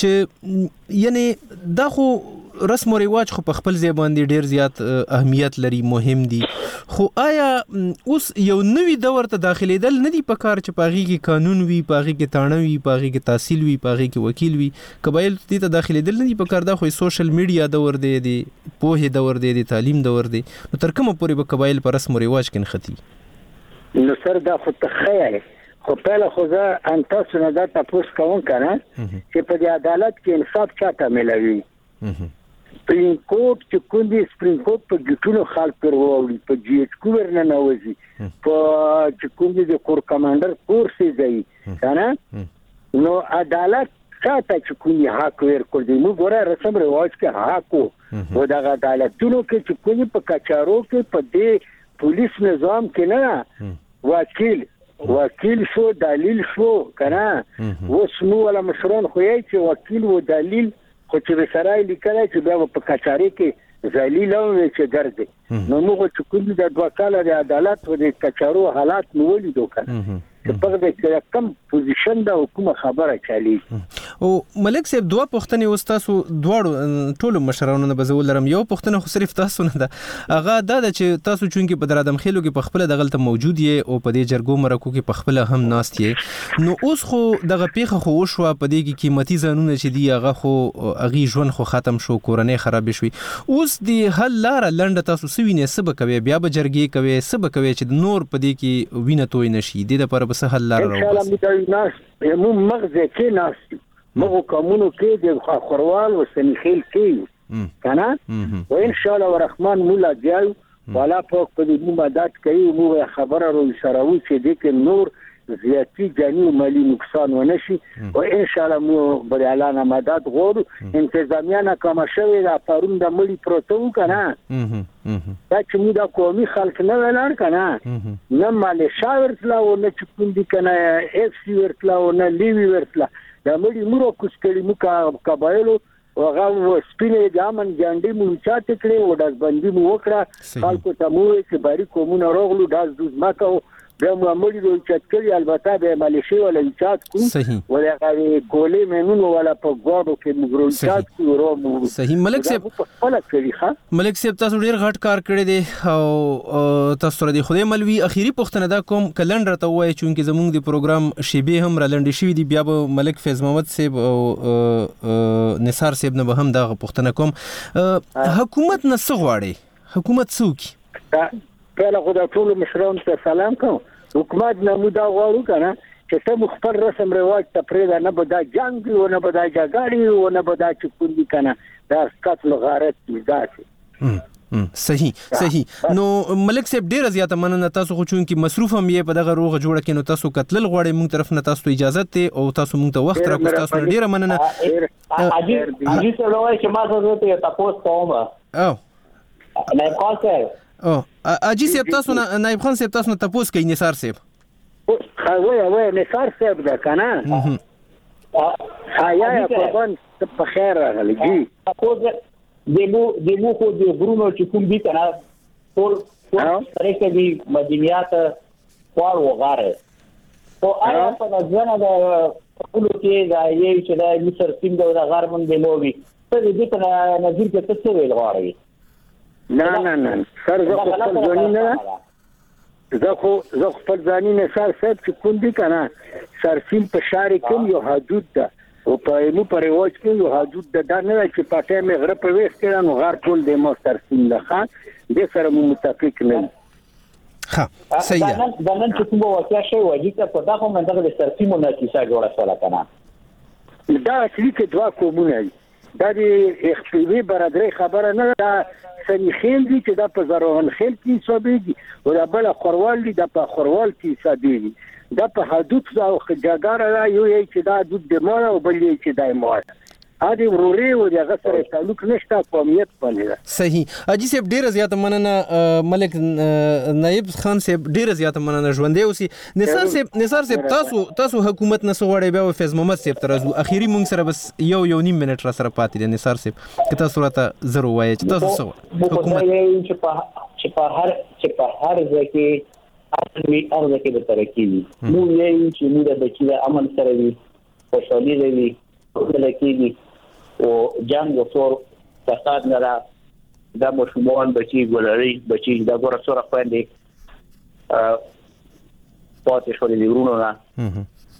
چې یعنی دا خو رسم او رواج خو په خپل ځای باندې ډیر زیات اهمیت لري مهم دي خو آیا اوس یو نوې دور ته داخليدل نه دي په کار چې پاغي کې قانون وي پاغي کې تانه وي پاغي کې تحصیل وي پاغي کې وکیل وي قبایل دې ته داخليدل نه دي په کار دا خو سوشل میډیا دور دی دی په دور دی دی تعلیم دور دی نو تر کومه پورې به قبایل پر رسم او رواج کې نختی نو سر دا خو تخیل خو پهله خو ځه ان تاسو نه دا تاسو کوم کنه چې په دې عدالت کې انصاف چاته ملوي سپرین کورټ چې کوم دي سپرین کورټ په ګټونو خلک پروړي په جی ایچ کو ورنه نوځي په چې کوم دي د کور کمانډر کورس دی کنه نو عدالت چاته چې کوم حق ورکړ دی موږ ګوره رسم رواج کې حق او د عدالتونو کې چې کوم په کچارو کې په دې پولیس نظام کې نه وکیل وکیل شو دلیل شو کنه وسمو ولا مشرون خو یې چې وکیل و دلیل خو چې سرای لیکل چې بیا په کچاري کې ذلیل او چې ګرځي نو موږ چې کوم د دوه کاله د عدالت او د کچارو حالات نو ولیدو کنه چې په دې کم پوزیشن د حکومت خبره چالي او ملک صاحب دوه پښتنې وستاسو دواړو ټولو مشرانو نه بزول لرم یو پښتنه خو صرف تاسو نه ده هغه دا چې تاسو چونکی په درادم خېلو کې په خپل د غلطه موجود یې او په دې جرګو مرکو کې په خپل هم ناست یې نو اوس خو دغه پیخه خو وشو په دې کې قیمتي ځانونه چې دی هغه خو اغي ژوند خو ختم شو کورنۍ خراب شوي اوس دی حل لار لنډه تاسو سوینه سبا کوي بیا به جرګې کوي سبا کوي چې نور په دې کې وینه توي نشي د لپاره به حل لار راوځي ان شاء الله موږ مو مغزه کې ناس مغو کومونو کې د خروال او سنخیل کې کنه و ان شاء الله الرحمن مولا جاي ولا فوق په دې مدد کوي مو خبره رو سره و چې د کې نور زیاتی جانی او مالی نقصان ونشي او ان شاء الله مو بل اعلان مدد غوړو انتظامیانه کوم شوی دا پرون د ملي پروتو کنه دا چې موږ د قومي خلک نه ولر کنه نه مال شاورتلا او نه چکون دي کنه اف سی ورتلا او نه لیوی ورتلا دا مړي مورو کوسکړي مو کا قبایلو هغه سپینې جامن ګانډي مو چاته کړې او داس بندي مو وکړه خلکو ته مو چې باری کومونه روغلو داس دوز ماکو بیا مو مړي دوی چتکړي البته به مالشي ولا چات کو ولا غوي ګولې مېنونو ولا په ګوډو کې مګرو چات کو رو مو صحیح ملک صاحب خپل کړی ښه ملک صاحب تاسو ډیر غټ کار کړی دی او تاسو سره د خدای ملوي اخیری پښتنه دا کوم کلندر ته وای چې زموږ د پروګرام شیبه هم را لنډ شوی دی بیا به ملک فیض محمد صاحب او نثار صاحب نه به هم دا پښتنه کوم حکومت نه څه غواړي حکومت څوک کله خو د ټول مشرانو ته سلام کوم حکومت نمودا غواړو کنه چې ته خپل رسم رواج ته پرې نه بدا جنگ او نه بدا جګړې او نه بدا چکوندي کنه دا قتل غارت دي صحیح صحیح نو ملک صاحب ډیر زیاته مننه تاسو خو چون کې مصروف هم یې په دغه روغه جوړه کې نو تاسو قتل غواړئ مونږ طرف نه تاسو اجازه ته او تاسو مونږ ته وخت راکړئ تاسو ډیر مننه اجي اجي څه لوي چې ما زه ته تاسو کوم او نه کوڅه او اجي صاحب تاسو نه نائب خان صاحب تاسو نه تاسو کوي نثار صاحب خو وای نثار صاحب دا کنه هایا قربان په خیر راغلی جی تاسو دمو دمو خو د برونو چې کوم دي کنه ټول ټول طریقې دي مدنیات خوار وغاره او آیا په ځنه د ټول کې دا یې چې دا مصر سیم دا غرمن دمو وي ته دې په نظر کې څه ویل غواړي نه نه نه سر زه خپل ځانی نه زه خو زه خپل ځانی نه سر سب چې کوم دي کنه سر سیم په شاري کوم یو حدود ده او په نو پر واچ کې یو حدود د دانه چې پټه مې غره په وېست کې نو غار ټول د مستر سین له خان د سره متفق نه ها صحیح ده دا نن چې کوم واقعیا شوی وایي چې په دغه منځ کې د سرسیمو نه کیسه جوړه شوه کنه دا اصلي کې دوا کومونه دا د اختیاري برادرۍ خبره نه دا سنخیل دي چې دا په زرون خیل کې حسابيږي او دا بل خوروال دي دا په خوروال کې حسابيږي دا په حدود او خجاګار را یو یی چې دا حدود د مور او بل یی چې دای مور ا دې وروري او دغه سره تعلق نشته قومیت باندې صحیح اجي صاحب ډیر زیاته مننه ملک نائب خان صاحب ډیر زیاته مننه ژوندې اوسي نثار صاحب نثار صاحب تاسو تاسو حکومت نه سوړې به فیض محمد صاحب ترازو اخیری مونږ سره بس یو یو نیم منټ را سره پاتې دي نثار صاحب که تاسو راته زرو وایي چې تاسو سو حکومت چې په چې په هر چې په هر ځای کې اصلي ارزه کې به ترقی وي نو یې چې موږ د چې امن سره وي خوشالي لري ترقی وي او جنگ او څور فساد نه را د مشمول بچي ګولري بچي د ګور سره خويندې ا پاتې شولې دی ورونو نه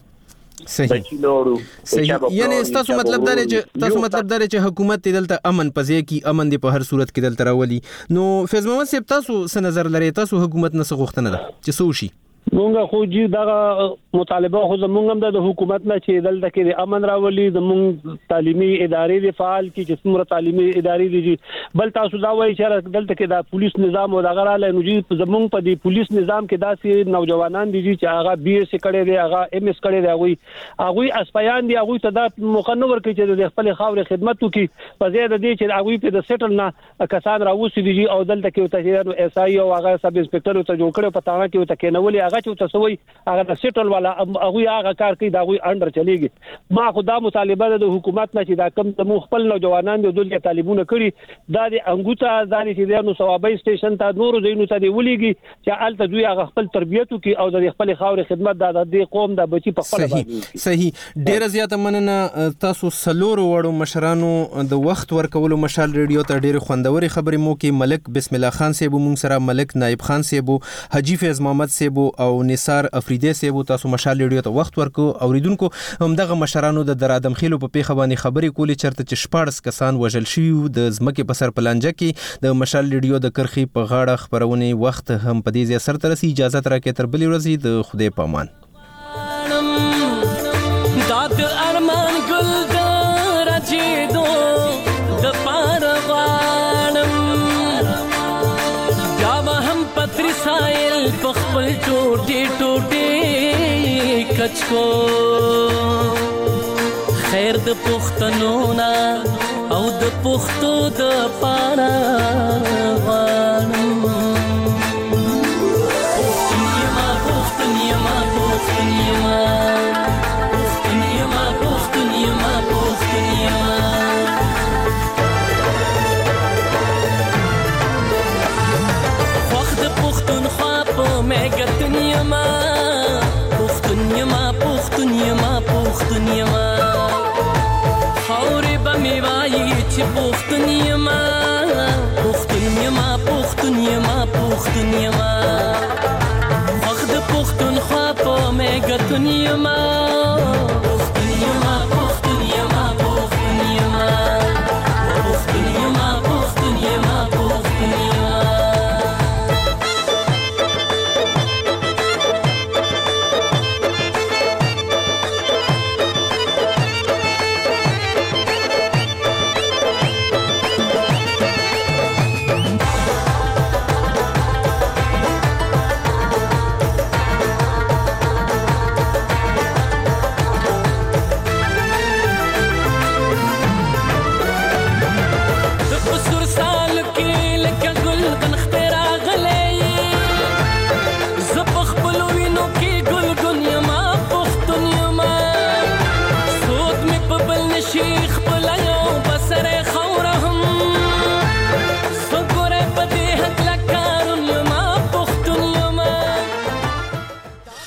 صحیح صحیح یعنی تاسو مطلب دا چې تاسو مطلب دا چې حکومت دلته امن پځې کی امن دی په هر صورت کې دلته راولي نو فیض محمد صاحب تاسو څه نظر لري تاسو حکومت نه څه غوښتنه ده چې څه وشي مونږه خو جی دا مطالبه خو زمونږ هم د حکومت نه چې دلته کې د امن راولي زمونږ تعلیمي ادارې د فعال کې چې څومره تعلیمي ادارې دي بل تاسو دا وایي چې دلته کې د پولیس نظام او دغه رااله نو جی زمونږ په د پولیس نظام کې داسې نوجوانان دي چې هغه بي اس کړي دي هغه ام اس کړي دي هغه هغه اسپایان دي هغه ته د مخنور کې چې د خپل خاور خدمت وکي په زیاده دي چې هغه په د سیټل نه کسان راوسی دي او دلته کې ته اس آی او هغه سب انسپکټر ته جوړ کړي په تاړه کې ته کېنولي هغه چې تاسو وي هغه د سیټل والا هغه هغه کار کوي دا غوي انډر چلیږي ما خو دا مطالبه د حکومت نه چې دا کم د خپل نوجوانان د دولت طالبونه کړي دا د انګوتا ځاني چې د نوسوابي سټیشن ته نور زینو ته دی ولېږي چې الته دوی هغه خپل تربیت کوي او د خپل خاور خدمت د قوم د بچي په خپل باندې صحیح ډیر زیاته مننه تاسو سلور وړو مشرانو د وخت ورکولو مشال ریډیو ته ډیر خوندوري خبرې مو کې ملک بسم الله خان صاحب مونږ سره ملک نائب خان صاحب حجی فیض محمد صاحب او نثار افریدی صاحب تاسو مشال ریډیو ته وخت ورکو اوریدونکو همدغه مشرانو د درادم خېلو په پیښه باندې خبرې کولې چرته چې شپارس کسان وژل شوي د ځمکې په سر پلانجه کې د مشال ریډیو د کرخي په غاړه خبرونه وخت هم په دې ځای سره ترسي اجازه ترکه تر بلې ورځې د خدای پامان داد ارمان ګل د راځي د پاروانم یا هم پتر سایل پخپل ټوټي ټوټي کچکو خیر د پښتنو نا او د پښتو د پاروانم پښتنیما پښتنیما پښتنیما پښتنیما پښتنیما پښتنیما پښتنیما خاورې به مې وایي چې پښتنیما پښتنیما پښتنیما پښتنیما خوښ د پښتونخوا په مې ګټنیما پښتنیما